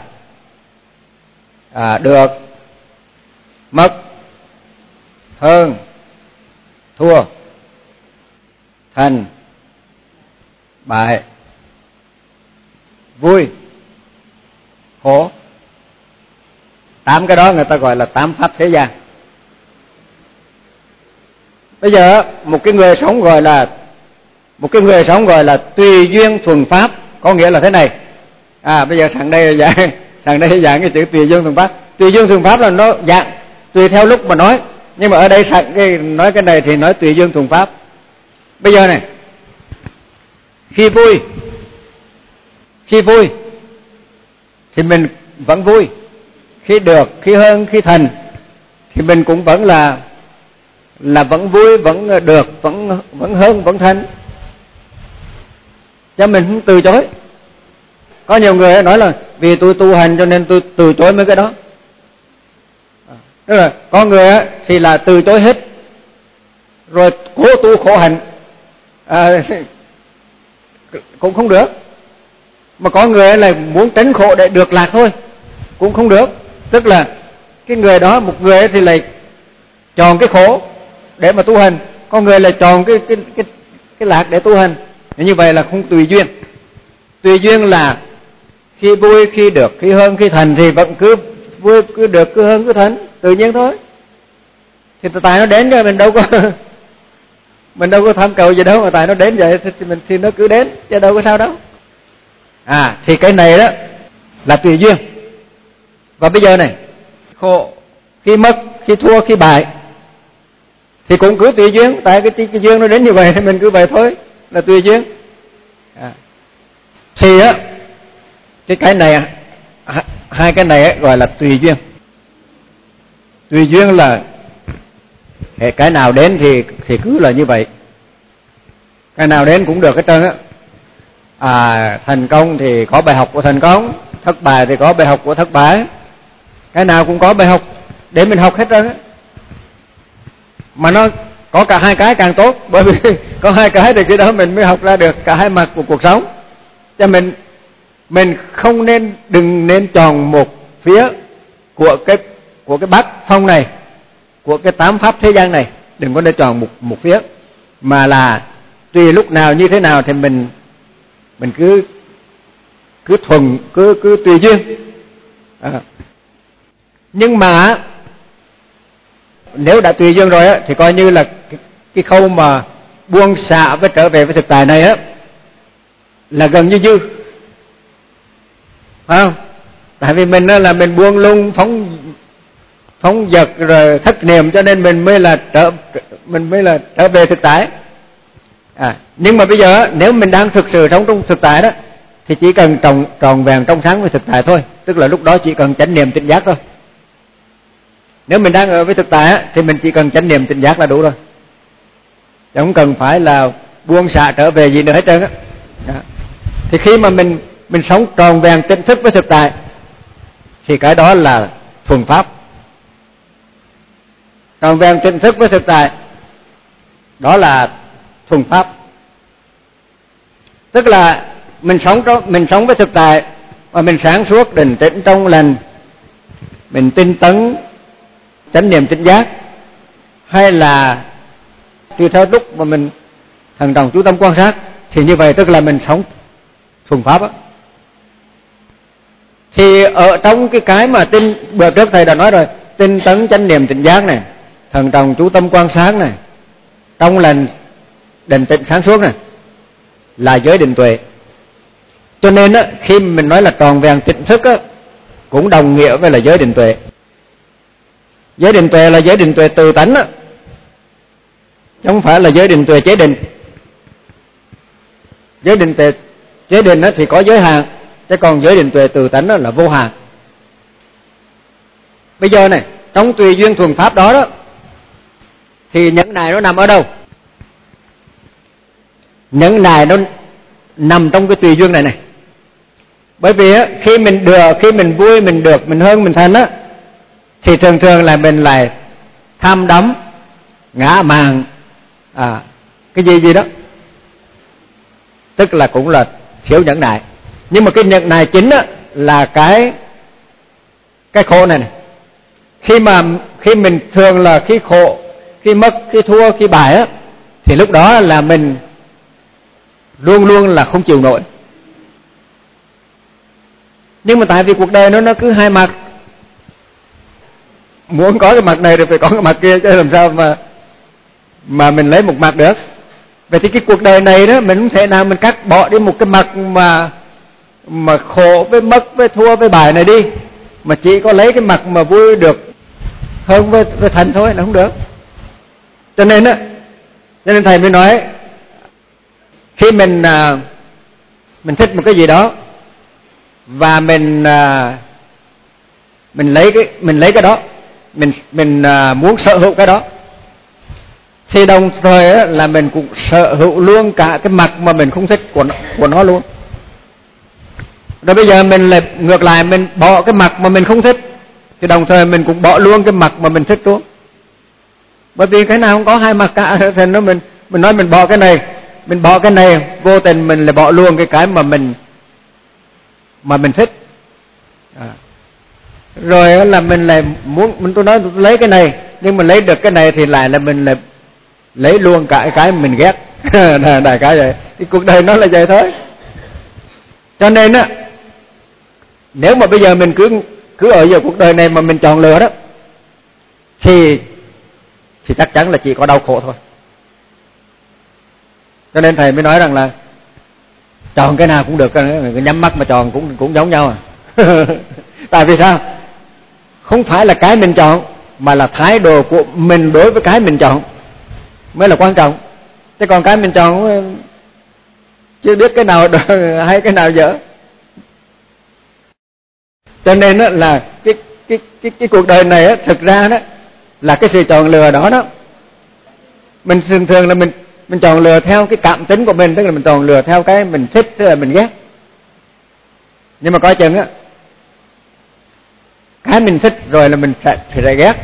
à, được, mất, hơn, thua, thành, bại, vui, khổ. Tám cái đó người ta gọi là tám pháp thế gian. Bây giờ một cái người sống gọi là một cái người sống gọi là tùy duyên thuần pháp, có nghĩa là thế này. À bây giờ thằng đây dạng thằng đây dạng cái chữ tùy duyên thuần pháp. Tùy duyên thuần pháp là nó dạng tùy theo lúc mà nói. Nhưng mà ở đây sẵn cái nói cái này thì nói tùy duyên thuần pháp. Bây giờ này, khi vui, khi vui thì mình vẫn vui, khi được, khi hơn, khi thành thì mình cũng vẫn là là vẫn vui, vẫn được, vẫn vẫn hơn, vẫn thành, cho mình không từ chối. Có nhiều người nói là vì tôi tu hành cho nên tôi từ chối mấy cái đó. Tức là có người thì là từ chối hết rồi cố tu khổ hạnh, à, cũng không được. Mà có người là muốn tránh khổ để được lạc thôi, cũng không được. Tức là cái người đó, một người thì lại chọn cái khổ để mà tu hành, có người là chọn cái cái cái cái lạc để tu hành. Như vậy là không tùy duyên. Tùy duyên là khi vui, khi được, khi hơn, khi thành thì vẫn cứ vui, cứ được, cứ hơn, cứ thành, tự nhiên thôi. Thì tại nó đến rồi mình đâu có mình đâu có tham cầu gì đâu, mà tại nó đến vậy thì mình thì nó cứ đến chứ đâu có sao đâu. À thì cái này đó là tùy duyên. Và bây giờ này, khổ khi mất, khi thua, khi bại thì cũng cứ tùy duyên. Tại cái, cái duyên nó đến như vậy thì mình cứ vậy thôi, là tùy duyên. À. Thì á cái cái này, hai cái này ấy, gọi là tùy duyên. Tùy duyên là cái nào đến thì thì cứ là như vậy, cái nào đến cũng được hết trơn á. À, thành công thì có bài học của thành công, thất bại thì có bài học của thất bại, cái nào cũng có bài học để mình học hết trơn á. Mà nó có cả hai cái càng tốt, bởi vì có hai cái thì khi đó mình mới học ra được cả hai mặt của cuộc sống. Cho mình mình không nên đừng nên chọn một phía của cái của cái bát phong này, của cái tám pháp thế gian này, đừng có nên chọn một một phía, mà là tùy lúc nào như thế nào thì mình mình cứ cứ thuần cứ cứ tùy duyên. À. Nhưng mà nếu đã tùy duyên rồi á thì coi như là cái, cái khâu mà buông xả với trở về với thực tại này á là gần như dư, phải không? Tại vì mình là mình buông lung phóng phóng dật rồi thất niệm, cho nên mình mới là trở mình mới là trở về thực tại. À, nhưng mà bây giờ nếu mình đang thực sự sống trong thực tại đó thì chỉ cần tròn tròn vẹn trong sáng với thực tại thôi, tức là lúc đó chỉ cần chánh niệm tỉnh giác thôi. Nếu mình đang ở với thực tại á, thì mình chỉ cần chánh niệm tỉnh giác là đủ rồi, chứ không cần phải là buông xả trở về gì nữa hết trơn á. Thì khi mà mình mình sống tròn vẹn tỉnh thức với thực tại thì cái đó là thuần pháp. Tròn vẹn tỉnh thức với thực tại đó là thuần pháp. Tức là mình sống trong mình sống với thực tại mà mình sáng suốt, định tĩnh, trong lành, mình tinh tấn, chánh niệm tỉnh giác, hay là tùy theo lúc mà mình thận trọng chú tâm quan sát, thì như vậy tức là mình sống thuần pháp á. Thì ở trong cái cái mà tinh bữa trước thầy đã nói rồi, tinh tấn, chánh niệm tỉnh giác này, thận trọng chú tâm quan sát này, trong lành, định tĩnh, sáng suốt này, là giới định tuệ. Cho nên á, khi mình nói là tròn vẹn tỉnh thức á, cũng đồng nghĩa với là giới định tuệ. Giới định tuệ là giới định tuệ từ tánh á, chứ không phải là giới định tuệ chế định. Giới định tuệ chế định á thì có giới hạn, chứ còn giới định tuệ từ tánh á là vô hạn. Bây giờ này, trong tùy duyên thuần pháp đó đó, thì nhẫn nại nó nằm ở đâu? Nhẫn nại nó nằm trong cái tùy duyên này này. Bởi vì á, khi mình được, khi mình vui, mình được, mình hơn, mình thành á, thì thường thường là mình lại tham đắm, ngã mạn, à, cái gì gì đó, tức là cũng là thiếu nhẫn nại. Nhưng mà cái nhẫn nại chính á, là cái cái khổ này này. Khi mà khi mình thường là khi khổ, khi mất, khi thua, khi bại á, thì lúc đó là mình luôn luôn là không chịu nổi. Nhưng mà tại vì cuộc đời nó nó cứ hai mặt, muốn có cái mặt này thì phải có cái mặt kia, chứ làm sao mà mà mình lấy một mặt được. Vậy thì cái cuộc đời này đó, mình không thể nào mình cắt bỏ đi một cái mặt mà mà khổ với mất với thua với bại này đi, mà chỉ có lấy cái mặt mà vui được hơn với, với thần thôi là không được. Cho nên á, cho nên thầy mới nói khi mình à, mình thích một cái gì đó và mình à, mình lấy cái mình lấy cái đó, mình mình à, muốn sở hữu cái đó, thì đồng thời á, là mình cũng sở hữu luôn cả cái mặt mà mình không thích của nó, của nó luôn. Rồi bây giờ mình lại ngược lại, mình bỏ cái mặt mà mình không thích thì đồng thời mình cũng bỏ luôn cái mặt mà mình thích luôn. Bởi vì cái nào không có hai mặt cả, thì nó mình mình nói mình bỏ cái này, mình bỏ cái này, vô tình mình lại bỏ luôn cái cái mà mình mà mình thích. À. Rồi là mình lại muốn, mình tôi nói tôi lấy cái này, nhưng mà lấy được cái này thì lại là mình lại lấy luôn cả cái mình ghét. Đại cái vậy. Thì cuộc đời nó là vậy thôi. Cho nên á, nếu mà bây giờ mình cứ cứ ở giữa cuộc đời này mà mình chọn lựa đó, thì thì chắc chắn là chỉ có đau khổ thôi. Cho nên thầy mới nói rằng là chọn cái nào cũng được, cái nhắm mắt mà chọn cũng cũng giống nhau à. Tại vì sao? Không phải là cái mình chọn, mà là thái độ của mình đối với cái mình chọn mới là quan trọng. Chứ còn cái mình chọn chưa biết cái nào hay cái nào dở. Cho nên đó là cái cái cái cái cuộc đời này á, thực ra đó là cái sự chọn lựa đó đó. Mình thường thường là mình mình chọn lựa theo cái cảm tính của mình, tức là mình chọn lựa theo cái mình thích, tức là mình ghét. Nhưng mà coi chừng á, cái mình thích rồi là mình phải phải ghét.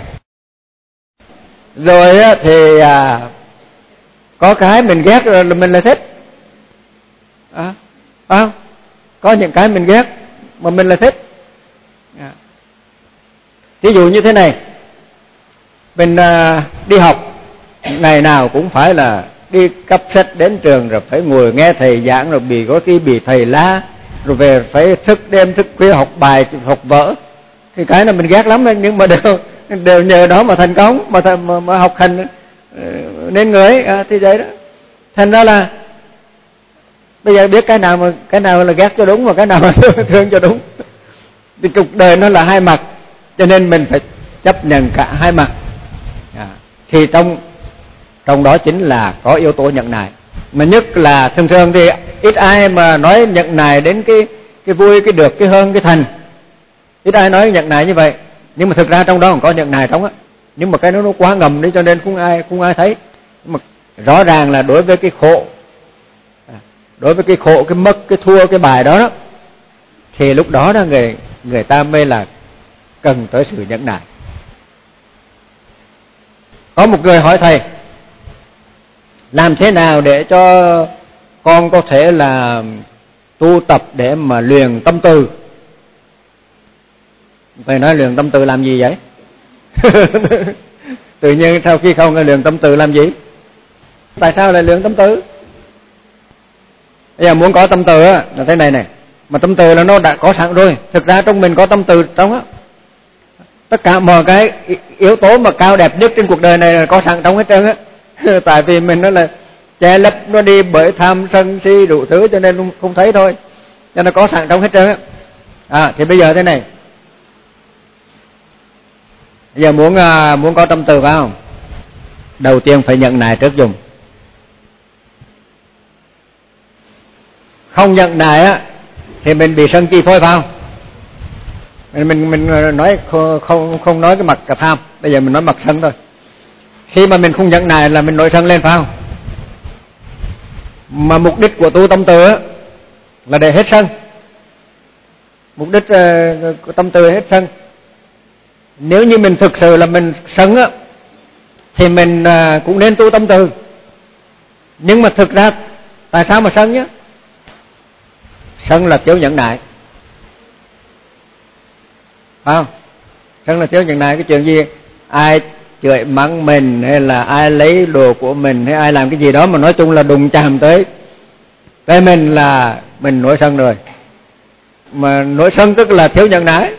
Rồi á thì à, có cái mình ghét rồi là mình lại thích. À, phải không? Có những cái mình ghét mà mình lại thích. À. Ví dụ như thế này, mình à, đi học ngày nào cũng phải là đi cắp sách đến trường, rồi phải ngồi nghe thầy giảng, rồi bị có khi bị thầy la, rồi về phải thức đêm thức khuya học bài học vở. Thì cái này mình ghét lắm, nhưng mà đều đều nhờ đó mà thành công, mà mà, mà học hành nên người. À, thì vậy đó. Thành ra là bây giờ biết cái nào mà cái nào là ghét cho đúng, và cái nào là thương cho đúng. Thì cuộc đời nó là hai mặt, cho nên mình phải chấp nhận cả hai mặt. À, thì trong trong đó chính là có yếu tố nhẫn nại. Mà nhất là thường thường thì ít ai mà nói nhẫn nại đến cái cái vui, cái được, cái hơn, cái thành. Ít ai nói nhẫn nại như vậy. Nhưng mà thực ra trong đó còn có nhẫn nại trong á. Nhưng mà cái nó nó quá ngầm đi, cho nên không ai không ai thấy. Nhưng mà rõ ràng là đối với cái khổ, đối với cái khổ, cái mất, cái thua, cái bài đó đó, thì lúc đó đó người người ta mới là cần tới sự nhẫn nại. Có một người hỏi thầy, làm thế nào để cho con có thể là tu tập để mà luyện tâm từ? Thầy nói luyện tâm từ làm gì vậy? Tự nhiên sau khi không luyện tâm từ làm gì? Tại sao lại luyện tâm từ? Bây giờ muốn có tâm từ á là thế này này, mà tâm từ là nó đã có sẵn rồi. Thực ra trong mình có tâm từ trong á. Tất cả mọi cái yếu tố mà cao đẹp nhất trên cuộc đời này là có sẵn trong hết trơn á. Tại vì mình nó là che lấp nó đi bởi tham sân si đủ thứ, cho nên không, không thấy thôi. Cho nó có sẵn trong hết trơn á. À thì bây giờ thế này, bây giờ muốn uh, muốn có tâm từ phải không? Đầu tiên phải nhận nại trước dùng. Không nhận nại á thì mình bị sân chi phối phải không? Mình mình, mình nói không, không không nói cái mặt cả tham, bây giờ mình nói mặt sân thôi. Khi mà mình không nhận nại là mình nổi sân lên phải không? Mà mục đích của tu tâm từ á là để hết sân. Mục đích uh, của tâm từ hết sân. Nếu như mình thực sự là mình sân á thì mình uh, cũng nên tu tâm từ. Nhưng mà thực ra tại sao mà sân nhá? Sân là thiếu nhẫn nại, phải không? Sân là thiếu nhẫn nại. Cái chuyện gì ai chửi mắng mình, hay là ai lấy đồ của mình, hay ai làm cái gì đó mà nói chung là đụng chạm tới tới mình là mình nổi sân rồi. Mà nổi sân tức là thiếu nhẫn nại.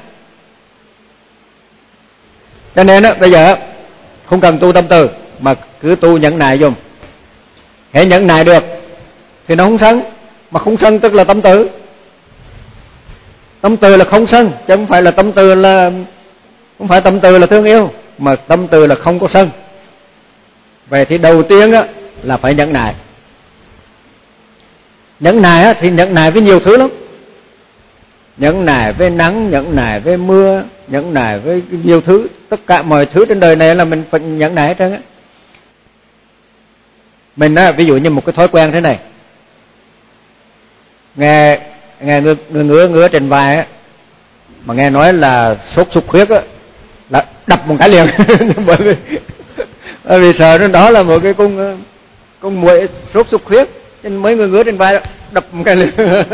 Cho nên á bây giờ không cần tu tâm từ, mà cứ tu nhẫn nại dùng. Hễ nhẫn nại được thì nó không sân. Mà không sân tức là tâm từ. Tâm từ là không sân, chứ không phải là tâm từ là không phải tâm từ là thương yêu. mà tâm từ là không có sân. Vậy thì đầu tiên á, là phải nhẫn nại. Nhẫn nại á, thì nhẫn nại với nhiều thứ lắm. Nhẫn nại với nắng, nhẫn nại với mưa, nhẫn nại với nhiều thứ. Tất cả mọi thứ trên đời này là mình phải nhẫn nại hết trơn á. Mình á, ví dụ như một cái thói quen thế này. Nghe nghe ngứa ngứa ngứa trên vai á, mà nghe nói là sốt xuất huyết á, là đập một cái liền. bởi vì bởi vì sợ nó đó là một cái con con muỗi sốt xuất huyết, nên mấy người ngứa trên vai đó, đập một cái liền.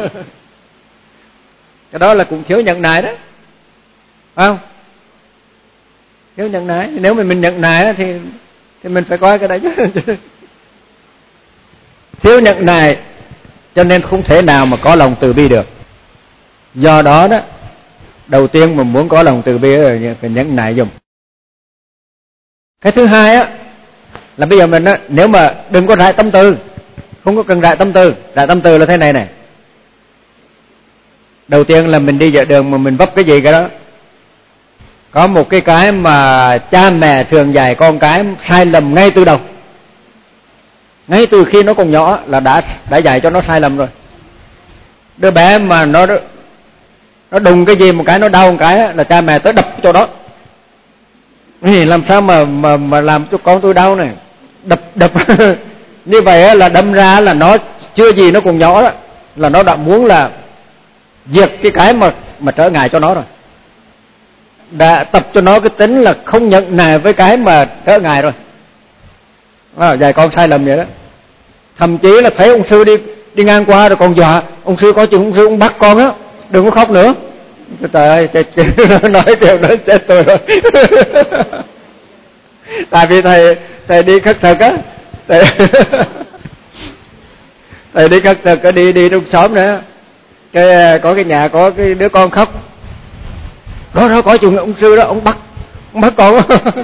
Cái đó là cũng thiếu nhẫn nại đó, phải không? Thiếu nhẫn nại. Nếu mà mình nhẫn nại thì thì mình phải coi cái đấy chứ. Thiếu nhẫn nại cho nên không thể nào mà có lòng từ bi được. Do đó đó, đầu tiên mà muốn có lòng từ bi là phải nhẫn nại dùng. Cái thứ hai á, là bây giờ mình á, nếu mà đừng có rải tâm tư, không có cần rải tâm tư. Rải tâm tư là thế này này. Đầu tiên là mình đi dạo đường mà mình vấp cái gì cái đó. Có một cái cái mà cha mẹ thường dạy con cái sai lầm ngay từ đầu. Ngay từ khi nó còn nhỏ là đã đã dạy cho nó sai lầm rồi. Đứa bé mà nó nó đùng cái gì một cái, nó đau một cái là cha mẹ tới đập cái chỗ đó. Thì làm sao mà mà mà làm cho con tôi đau này, đập đập như vậy là đâm ra là nó chưa gì nó còn nhỏ đó, là nó đã muốn là diệt cái cái mà mà trở ngại cho nó rồi. Đã tập cho nó cái tính là không nhận nài với cái mà trở ngại rồi. À, dạy con sai lầm vậy đó. Thậm chí là thấy ông sư đi đi ngang qua rồi còn dọa, ông sư có chừng ông sư ông bắt con á, đừng có khóc nữa. Trời ơi, trời, trời, nói điều đó chết tôi rồi. Tại vì thầy thầy đi khất thực á, thầy, thầy đi khất thực, đi đi trong xóm nữa, cái có cái nhà có cái đứa con khóc, đó đó có chừng ông sư đó, ông bắt ông bắt con.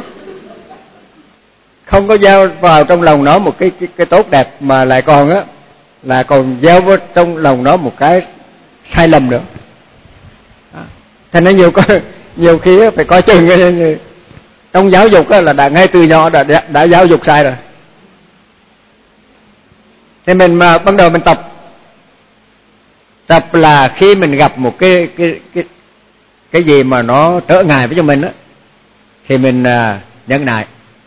Không có gieo vào trong lòng nó một cái cái, cái tốt đẹp, mà lại còn á là còn gieo vào trong lòng nó một cái sai lầm nữa. Thành ra nhiều nhiều khi phải coi chừng. Trong giáo dục là đã ngay từ nhỏ đã, đã đã giáo dục sai rồi. Thì mình mà bắt đầu mình tập tập là khi mình gặp một cái cái cái cái gì mà nó trở ngại với cho mình á, thì mình à, nhẫn nại.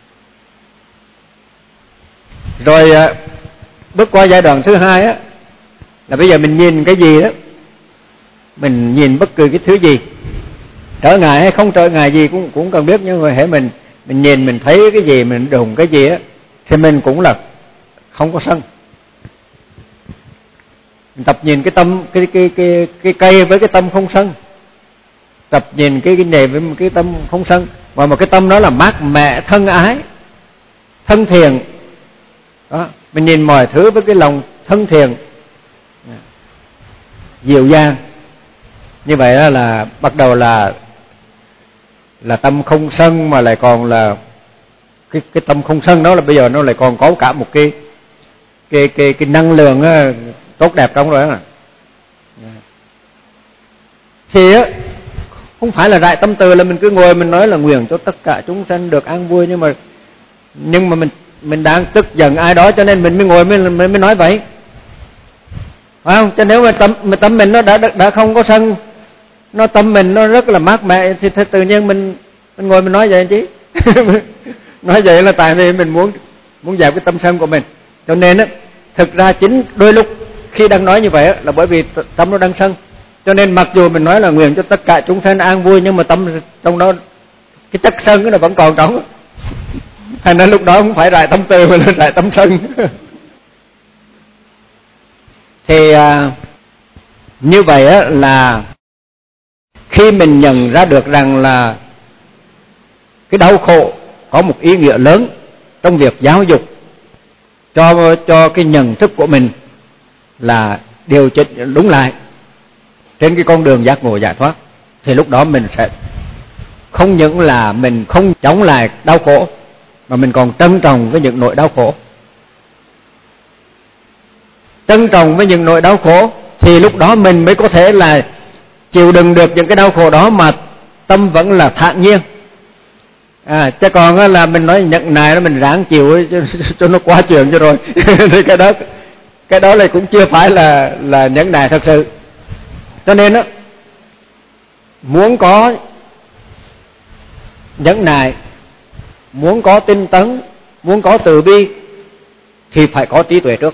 Rồi à, bước qua giai đoạn thứ hai á, là bây giờ mình nhìn cái gì đó, mình nhìn bất cứ cái thứ gì, trở ngại hay không trở ngại gì cũng cũng cần biết, nhưng mà hễ mình mình nhìn mình thấy cái gì, mình đụng cái gì á, thì mình cũng là không có sân. Mình tập nhìn cái tâm cái cái cái cái cây với cái tâm không sân, tập nhìn cái cái này với một cái tâm không sân, và một cái tâm đó là mát mẻ, thân ái, thân thiện. Đó, mình nhìn mọi thứ với cái lòng thân thiện, dịu dàng. Như vậy đó là bắt đầu là là tâm không sân, mà lại còn là cái cái tâm không sân đó là bây giờ nó lại còn có cả một cái cái cái cái năng lượng á, tốt đẹp trong đó. Thì á, không phải là rải tâm từ là mình cứ ngồi mình nói là nguyện cho tất cả chúng sanh được an vui, nhưng mà nhưng mà mình mình đang tức giận ai đó cho nên mình mới ngồi mình mới, mới nói vậy, phải không? Cho nếu mà tâm mà tâm mình nó đã đã không có sân, nó tâm mình nó rất là mát mẻ, thì tự nhiên mình mình ngồi mình nói vậy chứ. Nói vậy là tại vì mình muốn muốn giải cái tâm sân của mình. Cho nên á, thực ra chính đôi lúc khi đang nói như vậy á, là bởi vì tâm nó đang sân. Cho nên mặc dù mình nói là nguyện cho tất cả chúng sanh an vui, nhưng mà tâm trong đó cái chất sân nó vẫn còn trống. Thành ra lúc đó không phải rải tâm từ mà là rải tâm sân. Thì à, như vậy á, là khi mình nhận ra được rằng là cái đau khổ có một ý nghĩa lớn trong việc giáo dục cho cho cái nhận thức của mình là điều chỉnh đúng lại trên cái con đường giác ngộ giải thoát, thì lúc đó mình sẽ không những là mình không chống lại đau khổ, mà mình còn trân trọng với những nỗi đau khổ. Trân trọng với những nỗi đau khổ thì lúc đó mình mới có thể là chịu đựng được những cái đau khổ đó mà tâm vẫn là thản nhiên. À, chứ còn là mình nói nhẫn nại nó mình ráng chịu cho, cho nó qua chuyện cho rồi. Thì cái đó cái đó là cũng chưa phải là là nhẫn nại thật sự. Cho nên đó, muốn có nhẫn nại, muốn có tinh tấn, muốn có từ bi thì phải có trí tuệ trước.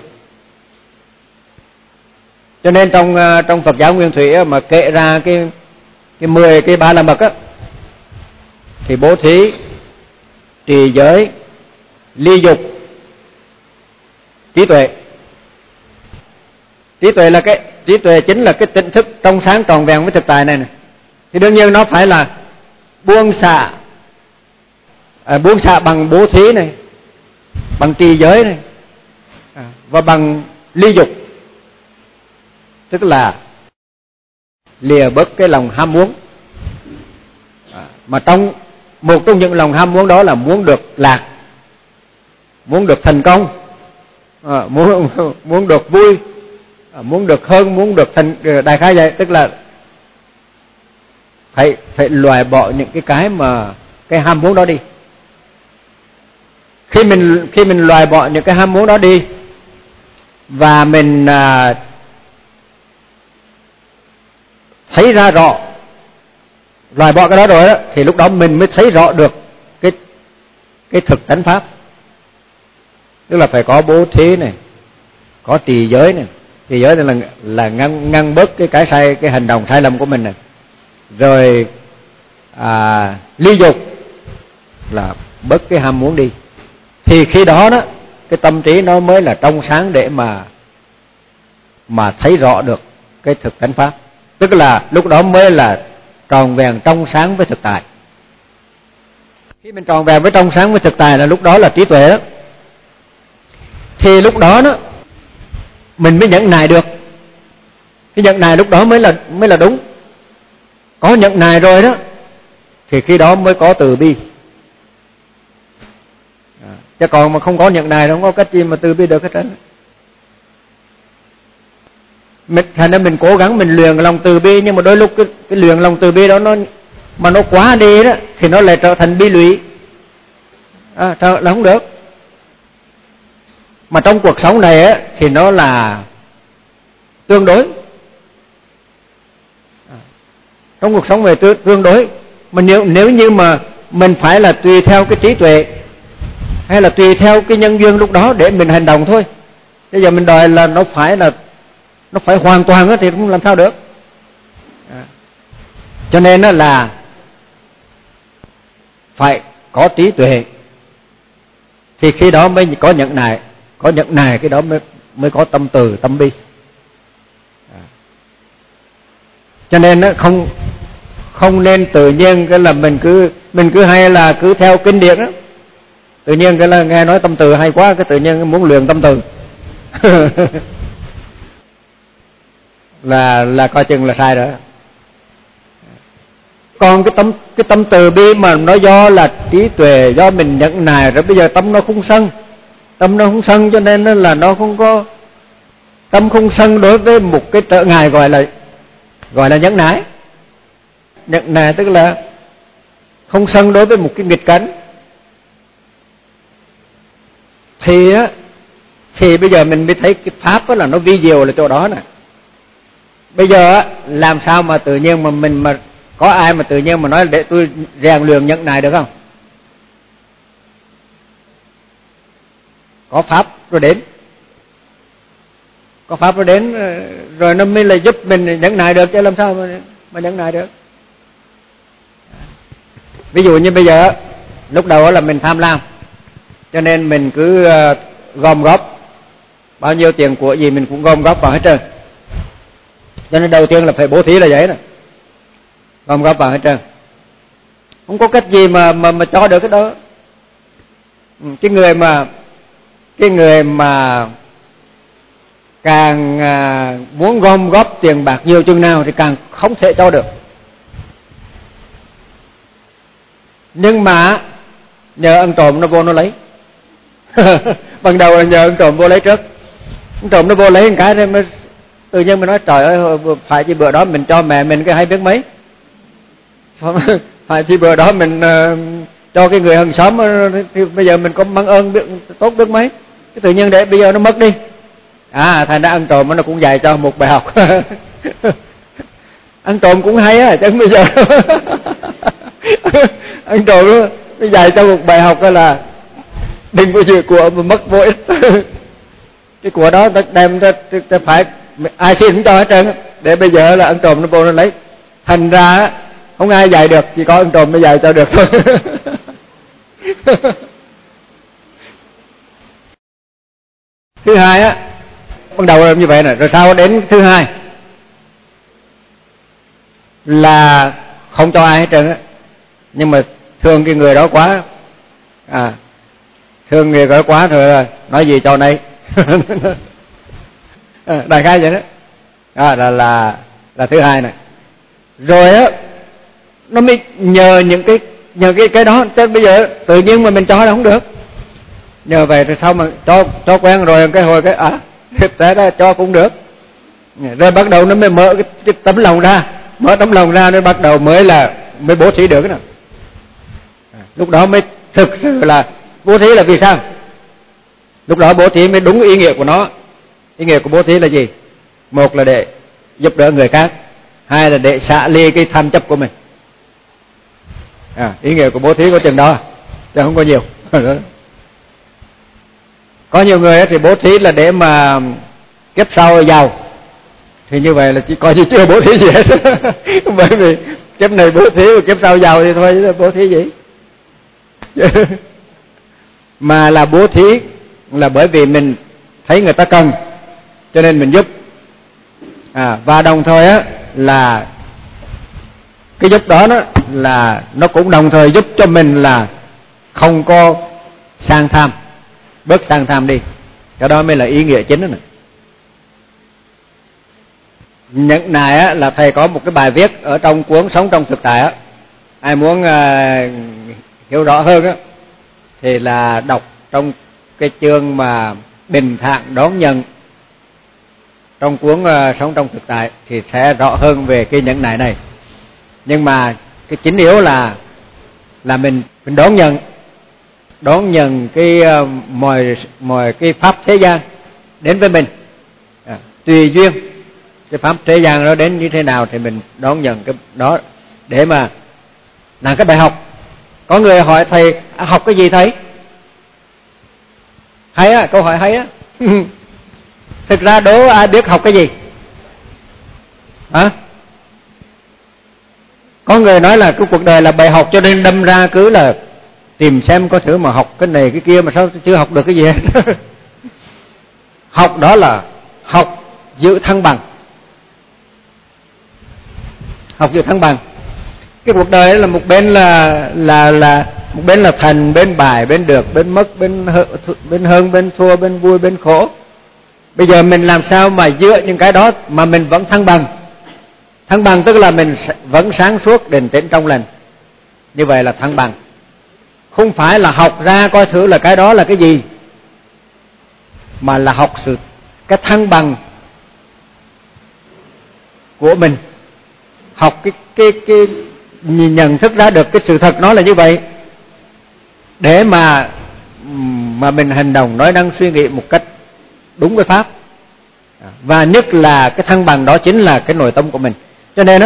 Cho nên trong trong Phật giáo Nguyên Thủy mà kể ra cái cái mười cái ba la mật á, thì bố thí, trì giới, ly dục, trí tuệ. Trí tuệ là cái trí tuệ chính là cái tỉnh thức trong sáng tròn vẹn với thực tại này này. Thì đương nhiên nó phải là buông xả, à, buông xả bằng bố thí này, bằng trì giới này, à, và bằng ly dục, tức là lìa bớt cái lòng ham muốn. À, mà trong một trong những lòng ham muốn đó là muốn được lạc, muốn được thành công, à, muốn muốn được vui, à, muốn được hơn, muốn được thành, đại khái vậy. Tức là phải phải loại bỏ những cái cái mà cái ham muốn đó đi. Khi mình khi mình loại bỏ những cái ham muốn đó đi và mình à, thấy ra rõ, loại bỏ cái đó rồi đó, thì lúc đó mình mới thấy rõ được cái cái thực tánh pháp. Tức là phải có bố thí này, có trì giới này. Trì giới là là ngăn ngăn bớt cái cái sai, cái hành động sai lầm của mình này. Rồi à, ly dục là bớt cái ham muốn đi. Thì khi đó đó cái tâm trí nó mới là trong sáng để mà mà thấy rõ được cái thực tánh pháp. Tức là lúc đó mới là tròn vẹn trong sáng với thực tại. Khi mình tròn vẹn với trong sáng với thực tại là lúc đó là trí tuệ đó. Thì lúc đó đó mình mới nhẫn nại được. Cái nhẫn nại lúc đó mới là mới là đúng. Có nhẫn nại rồi đó thì khi đó mới có từ bi. À, chứ còn mà không có nhẫn nại, không có cách gì mà từ bi được hết trơn. Mình thành ra mình cố gắng mình luyện lòng từ bi, nhưng mà đôi lúc cái, cái luyện lòng từ bi đó nó mà nó quá đi đó thì nó lại trở thành bi lụy. À, là không được. Mà trong cuộc sống này á thì nó là tương đối. À, trong cuộc sống này tương đối. Mà nếu nếu như mà mình phải là tùy theo cái trí tuệ hay là tùy theo cái nhân duyên lúc đó để mình hành động thôi. Bây giờ mình đòi là nó phải là nó phải hoàn toàn á thì cũng làm sao được. À, cho nên đó là phải có trí tuệ thì khi đó mới có nhẫn nại, có nhẫn nại cái đó mới mới có tâm từ, tâm bi. À, cho nên nó không không nên tự nhiên cái là mình cứ mình cứ hay là cứ theo kinh điển đó. Tự nhiên cái là nghe nói tâm từ hay quá, cái tự nhiên muốn luyện tâm từ. là là coi chừng là sai rồi. Còn cái tâm cái tâm từ bi mà nó do là trí tuệ, do mình nhẫn nại rồi bây giờ tâm nó không sân, tâm nó không sân cho nên là nó không có tâm không sân đối với một cái trở ngại gọi là gọi là nhẫn nại. Nhẫn nại tức là không sân đối với một cái nghịch cảnh. Thì á thì bây giờ mình mới thấy cái pháp đó là nó vi diệu là chỗ đó nè. Bây giờ á làm sao mà tự nhiên mà mình mà có ai mà tự nhiên mà nói để tôi rèn luyện nhẫn nại được không? Có pháp rồi đến. Có pháp rồi đến rồi nó mới là giúp mình nhẫn nại được, chứ làm sao mà mà nhẫn nại được. Ví dụ như bây giờ lúc đầu là mình tham lam, cho nên mình cứ gom góp bao nhiêu tiền của gì mình cũng gom góp vào hết trơn. Cho nên đầu tiên là phải bố thí là vậy nè, gom góp vào hết trơn. Không có cách gì mà mà mà cho được cái đó. Cái người mà cái người mà càng à, muốn gom góp tiền bạc nhiều chừng nào thì càng không thể cho được. Nhưng mà nhờ ăn trộm nó vô nó lấy. Ban đầu là nhờ ăn trộm vô lấy trước. Ăn trộm nó vô lấy một cái rồi mới tự nhiên mình nói trời ơi, phải chi bữa đó mình cho mẹ mình cái hay biết mấy. Phải chi bữa đó mình cho cái người hàng xóm thì bây giờ mình có mang ơn biết tốt được mấy, cái tự nhiên để bây giờ nó mất đi. À, thành ra ăn trộm nó cũng dạy cho một bài học. Ăn trộm cũng hay á, chứ bây giờ ăn trộm nó dạy cho một bài học là đừng có giữ của mà mất vô ích. Cái của đó ta đem ta, ta, ta phải ai xin cũng cho hết trơn, để bây giờ là ăn trộm nó vô nó lấy. Thành ra không ai dạy được, chỉ có ăn trộm mới dạy cho được thôi. Thứ hai á, bắt đầu là như vậy này, rồi sau đến thứ hai là không cho ai hết trơn á, nhưng mà thương cái người đó quá, à thương người đó quá rồi nói gì cho này. Đại khái vậy đó. À, là là là thứ hai này. Rồi á, nó mới nhờ những cái nhờ cái cái đó, chứ bây giờ tự nhiên mà mình cho là không được. Nhờ vậy thì sao mà cho cho quen rồi cái hồi cái à thực tế ra cho cũng được. Rồi bắt đầu nó mới mở cái, cái tấm lòng ra, mở tấm lòng ra nên bắt đầu mới là mới bố thí được cái nào. À, lúc đó mới thực sự là bố thí là vì sao? Lúc đó bố thí mới đúng ý nghĩa của nó. Ý nghĩa của bố thí là gì? Một là để giúp đỡ người khác, hai là để xả ly cái tham chấp của mình. À, ý nghĩa của bố thí có chừng đó, chứ không có nhiều. Có nhiều người thì bố thí là để mà kiếp sau giàu, thì như vậy là chỉ coi như chưa bố thí gì hết. Bởi vì kiếp này bố thí và kiếp sau giàu thì thôi, bố thí gì. Mà là bố thí là bởi vì mình thấy người ta cần cho nên mình giúp. À, và đồng thời á là cái giúp đó, đó là nó cũng đồng thời giúp cho mình là không có sang tham, bớt sang tham đi. Cái đó mới là ý nghĩa chính đó này. Những này á, là thầy có một cái bài viết ở trong cuốn Sống trong thực tại á. Ai muốn uh, hiểu rõ hơn á thì là đọc trong cái chương mà bình thản đón nhận trong cuốn uh, Sống trong thực tại thì sẽ rõ hơn về cái nhẫn nại này. Nhưng mà cái chính yếu là là mình mình đón nhận đón nhận cái uh, mọi mọi cái pháp thế gian đến với mình, à, tùy duyên cái pháp thế gian nó đến như thế nào thì mình đón nhận cái đó để mà làm cái bài học. Có người hỏi thầy à, học cái gì thầy? Hay á, câu hỏi hay á. Thực ra đố ai biết học cái gì? Hả? Có người nói là cái cuộc đời là bài học cho nên đâm ra cứ là tìm xem có thử mà học cái này cái kia mà sao chưa học được cái gì hết. Học đó là học giữ thăng bằng. Học giữ thăng bằng. Cái cuộc đời là một bên là là là một bên là thành, bên bại, bên được, bên mất, bên bên hơn, bên thua, bên vui, bên khổ. Bây giờ mình làm sao mà giữa những cái đó mà mình vẫn thăng bằng. Thăng bằng tức là mình vẫn sáng suốt, định tĩnh, trong lành. Như vậy là thăng bằng. Không phải là học ra coi thử là cái đó là cái gì, mà là học sự cái thăng bằng của mình. Học cái cái cái nhận thức ra được cái sự thật nó là như vậy, để mà mà mình hành động, nói năng, suy nghĩ một cách đúng với pháp. Và nhất là cái thăng bằng đó chính là cái nội tâm của mình. Cho nên á,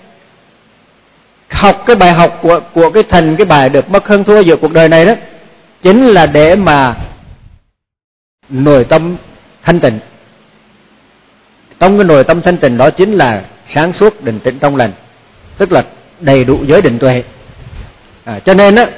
học cái bài học của của cái thành cái bài được mất hơn thua giữa cuộc đời này đó chính là để mà nội tâm thanh tịnh. Trong cái nội tâm thanh tịnh đó chính là sáng suốt, định tĩnh, trong lành, tức là đầy đủ giới định tuệ. À, cho nên á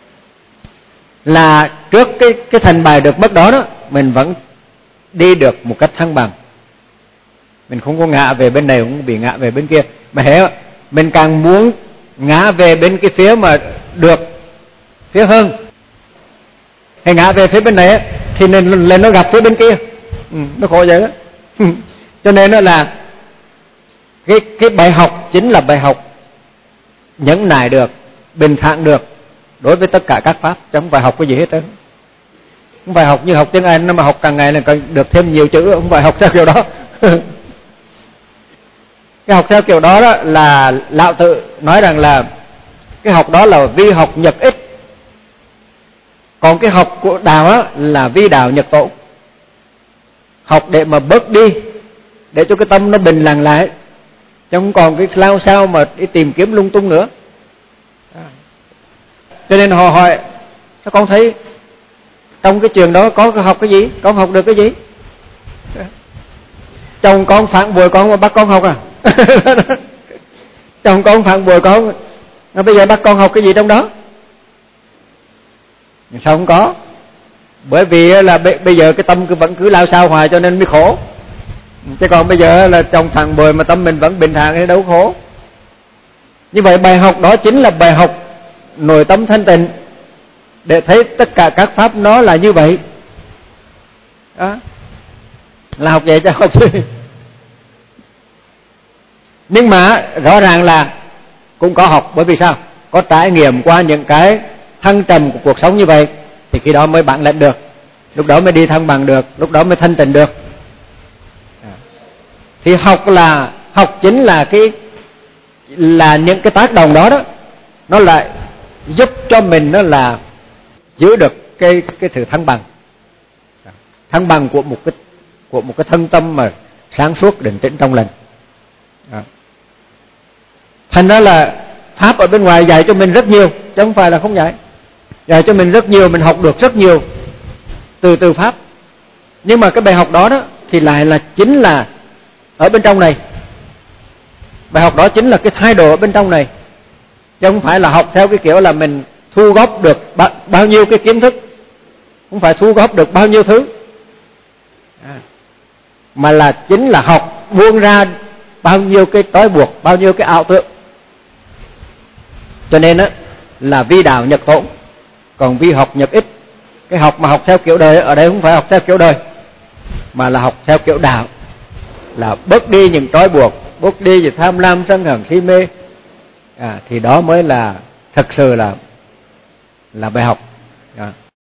là trước cái cái thành bài được mất đó đó, mình vẫn đi được một cách thăng bằng. Mình không có ngã về bên này, không bị ngã về bên kia. Mà hễ mình càng muốn ngã về bên cái phía mà được, phía hơn, hay ngã về phía bên này ấy, thì nên lên nó gặp phía bên kia. Ừ, nó khổ vậy đó. Cho nên đó là cái cái bài học chính là bài học nhẫn nại được, bình thản được đối với tất cả các pháp, chứ không phải học cái gì hết đó. Không phải học như học tiếng Anh, nó mà học càng ngày là càng được thêm nhiều chữ, không phải học theo kiểu đó. Cái học theo kiểu đó, đó là Lão Tử nói rằng là cái học đó là vi học nhật ích, Còn cái học của đạo á là vi đạo nhập tổ, học để mà bớt đi, để cho cái tâm nó bình lặng lại, chứ không còn cái lao sao mà đi tìm kiếm lung tung nữa. Cho nên họ hỏi, sao con thấy trong cái trường đó có học cái gì, con học được cái gì? Chồng con phản bội con mà bắt con học à? Chồng con phản bội con mà bây giờ bắt con học cái gì trong đó? Sao không có? Bởi vì là bây giờ cái tâm cứ vẫn cứ lao sao hoài cho nên mới khổ. Chứ còn bây giờ là chồng phản bội mà tâm mình vẫn bình thản thì đâu khổ. Như vậy bài học đó chính là bài học nội tâm thanh tịnh, để thấy tất cả các pháp nó là như vậy. Đó là học vậy cho học gì. Nhưng mà rõ ràng là cũng có học, bởi vì sao? Có trải nghiệm qua những cái thăng trầm của cuộc sống như vậy, thì khi đó mới bản lĩnh được, lúc đó mới đi thăng bằng được, lúc đó mới thanh tịnh được. Thì học là học chính là cái là những cái tác động đó đó, nó lại giúp cho mình nó là giữ được cái cái sự thăng bằng, thăng bằng của một cái của một cái thân tâm mà sáng suốt định tĩnh trong lành. Thành ra là pháp ở bên ngoài dạy cho mình rất nhiều, chứ không phải là không dạy. Dạy cho mình rất nhiều, mình học được rất nhiều từ từ pháp. Nhưng mà cái bài học đó đó thì lại là chính là ở bên trong này. Bài học đó chính là cái thái độ ở bên trong này, chứ không phải là học theo cái kiểu là mình thu góp được bao nhiêu cái kiến thức, không phải thu góp được bao nhiêu thứ, à, mà là chính là học buông ra bao nhiêu cái trói buộc, bao nhiêu cái ảo tưởng. Cho nên á là vi đạo nhập tổn, còn vi học nhập ích. Cái học mà học theo kiểu đời ở đây không phải học theo kiểu đời, mà là học theo kiểu đạo, là bớt đi những trói buộc, bớt đi những tham lam sân hận si mê, à, thì đó mới là thật sự là là bài học. À.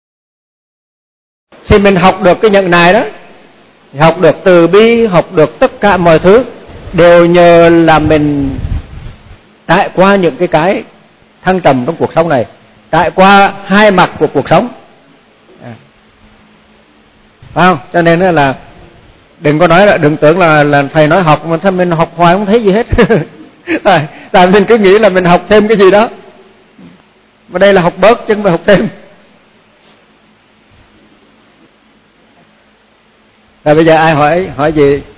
Thì mình học được cái nhận này đó, học được từ bi, học được tất cả mọi thứ, đều nhờ là mình trải qua những cái cái thăng trầm trong cuộc sống này, trải qua hai mặt của cuộc sống, à, phải không? Cho nên là đừng có nói là đừng tưởng là là thầy nói học mà sao mình học hoài không thấy gì hết. Tại mình cứ nghĩ là mình học thêm cái gì đó, mà đây là học bớt chứ không phải học thêm. Rồi bây giờ ai hỏi hỏi gì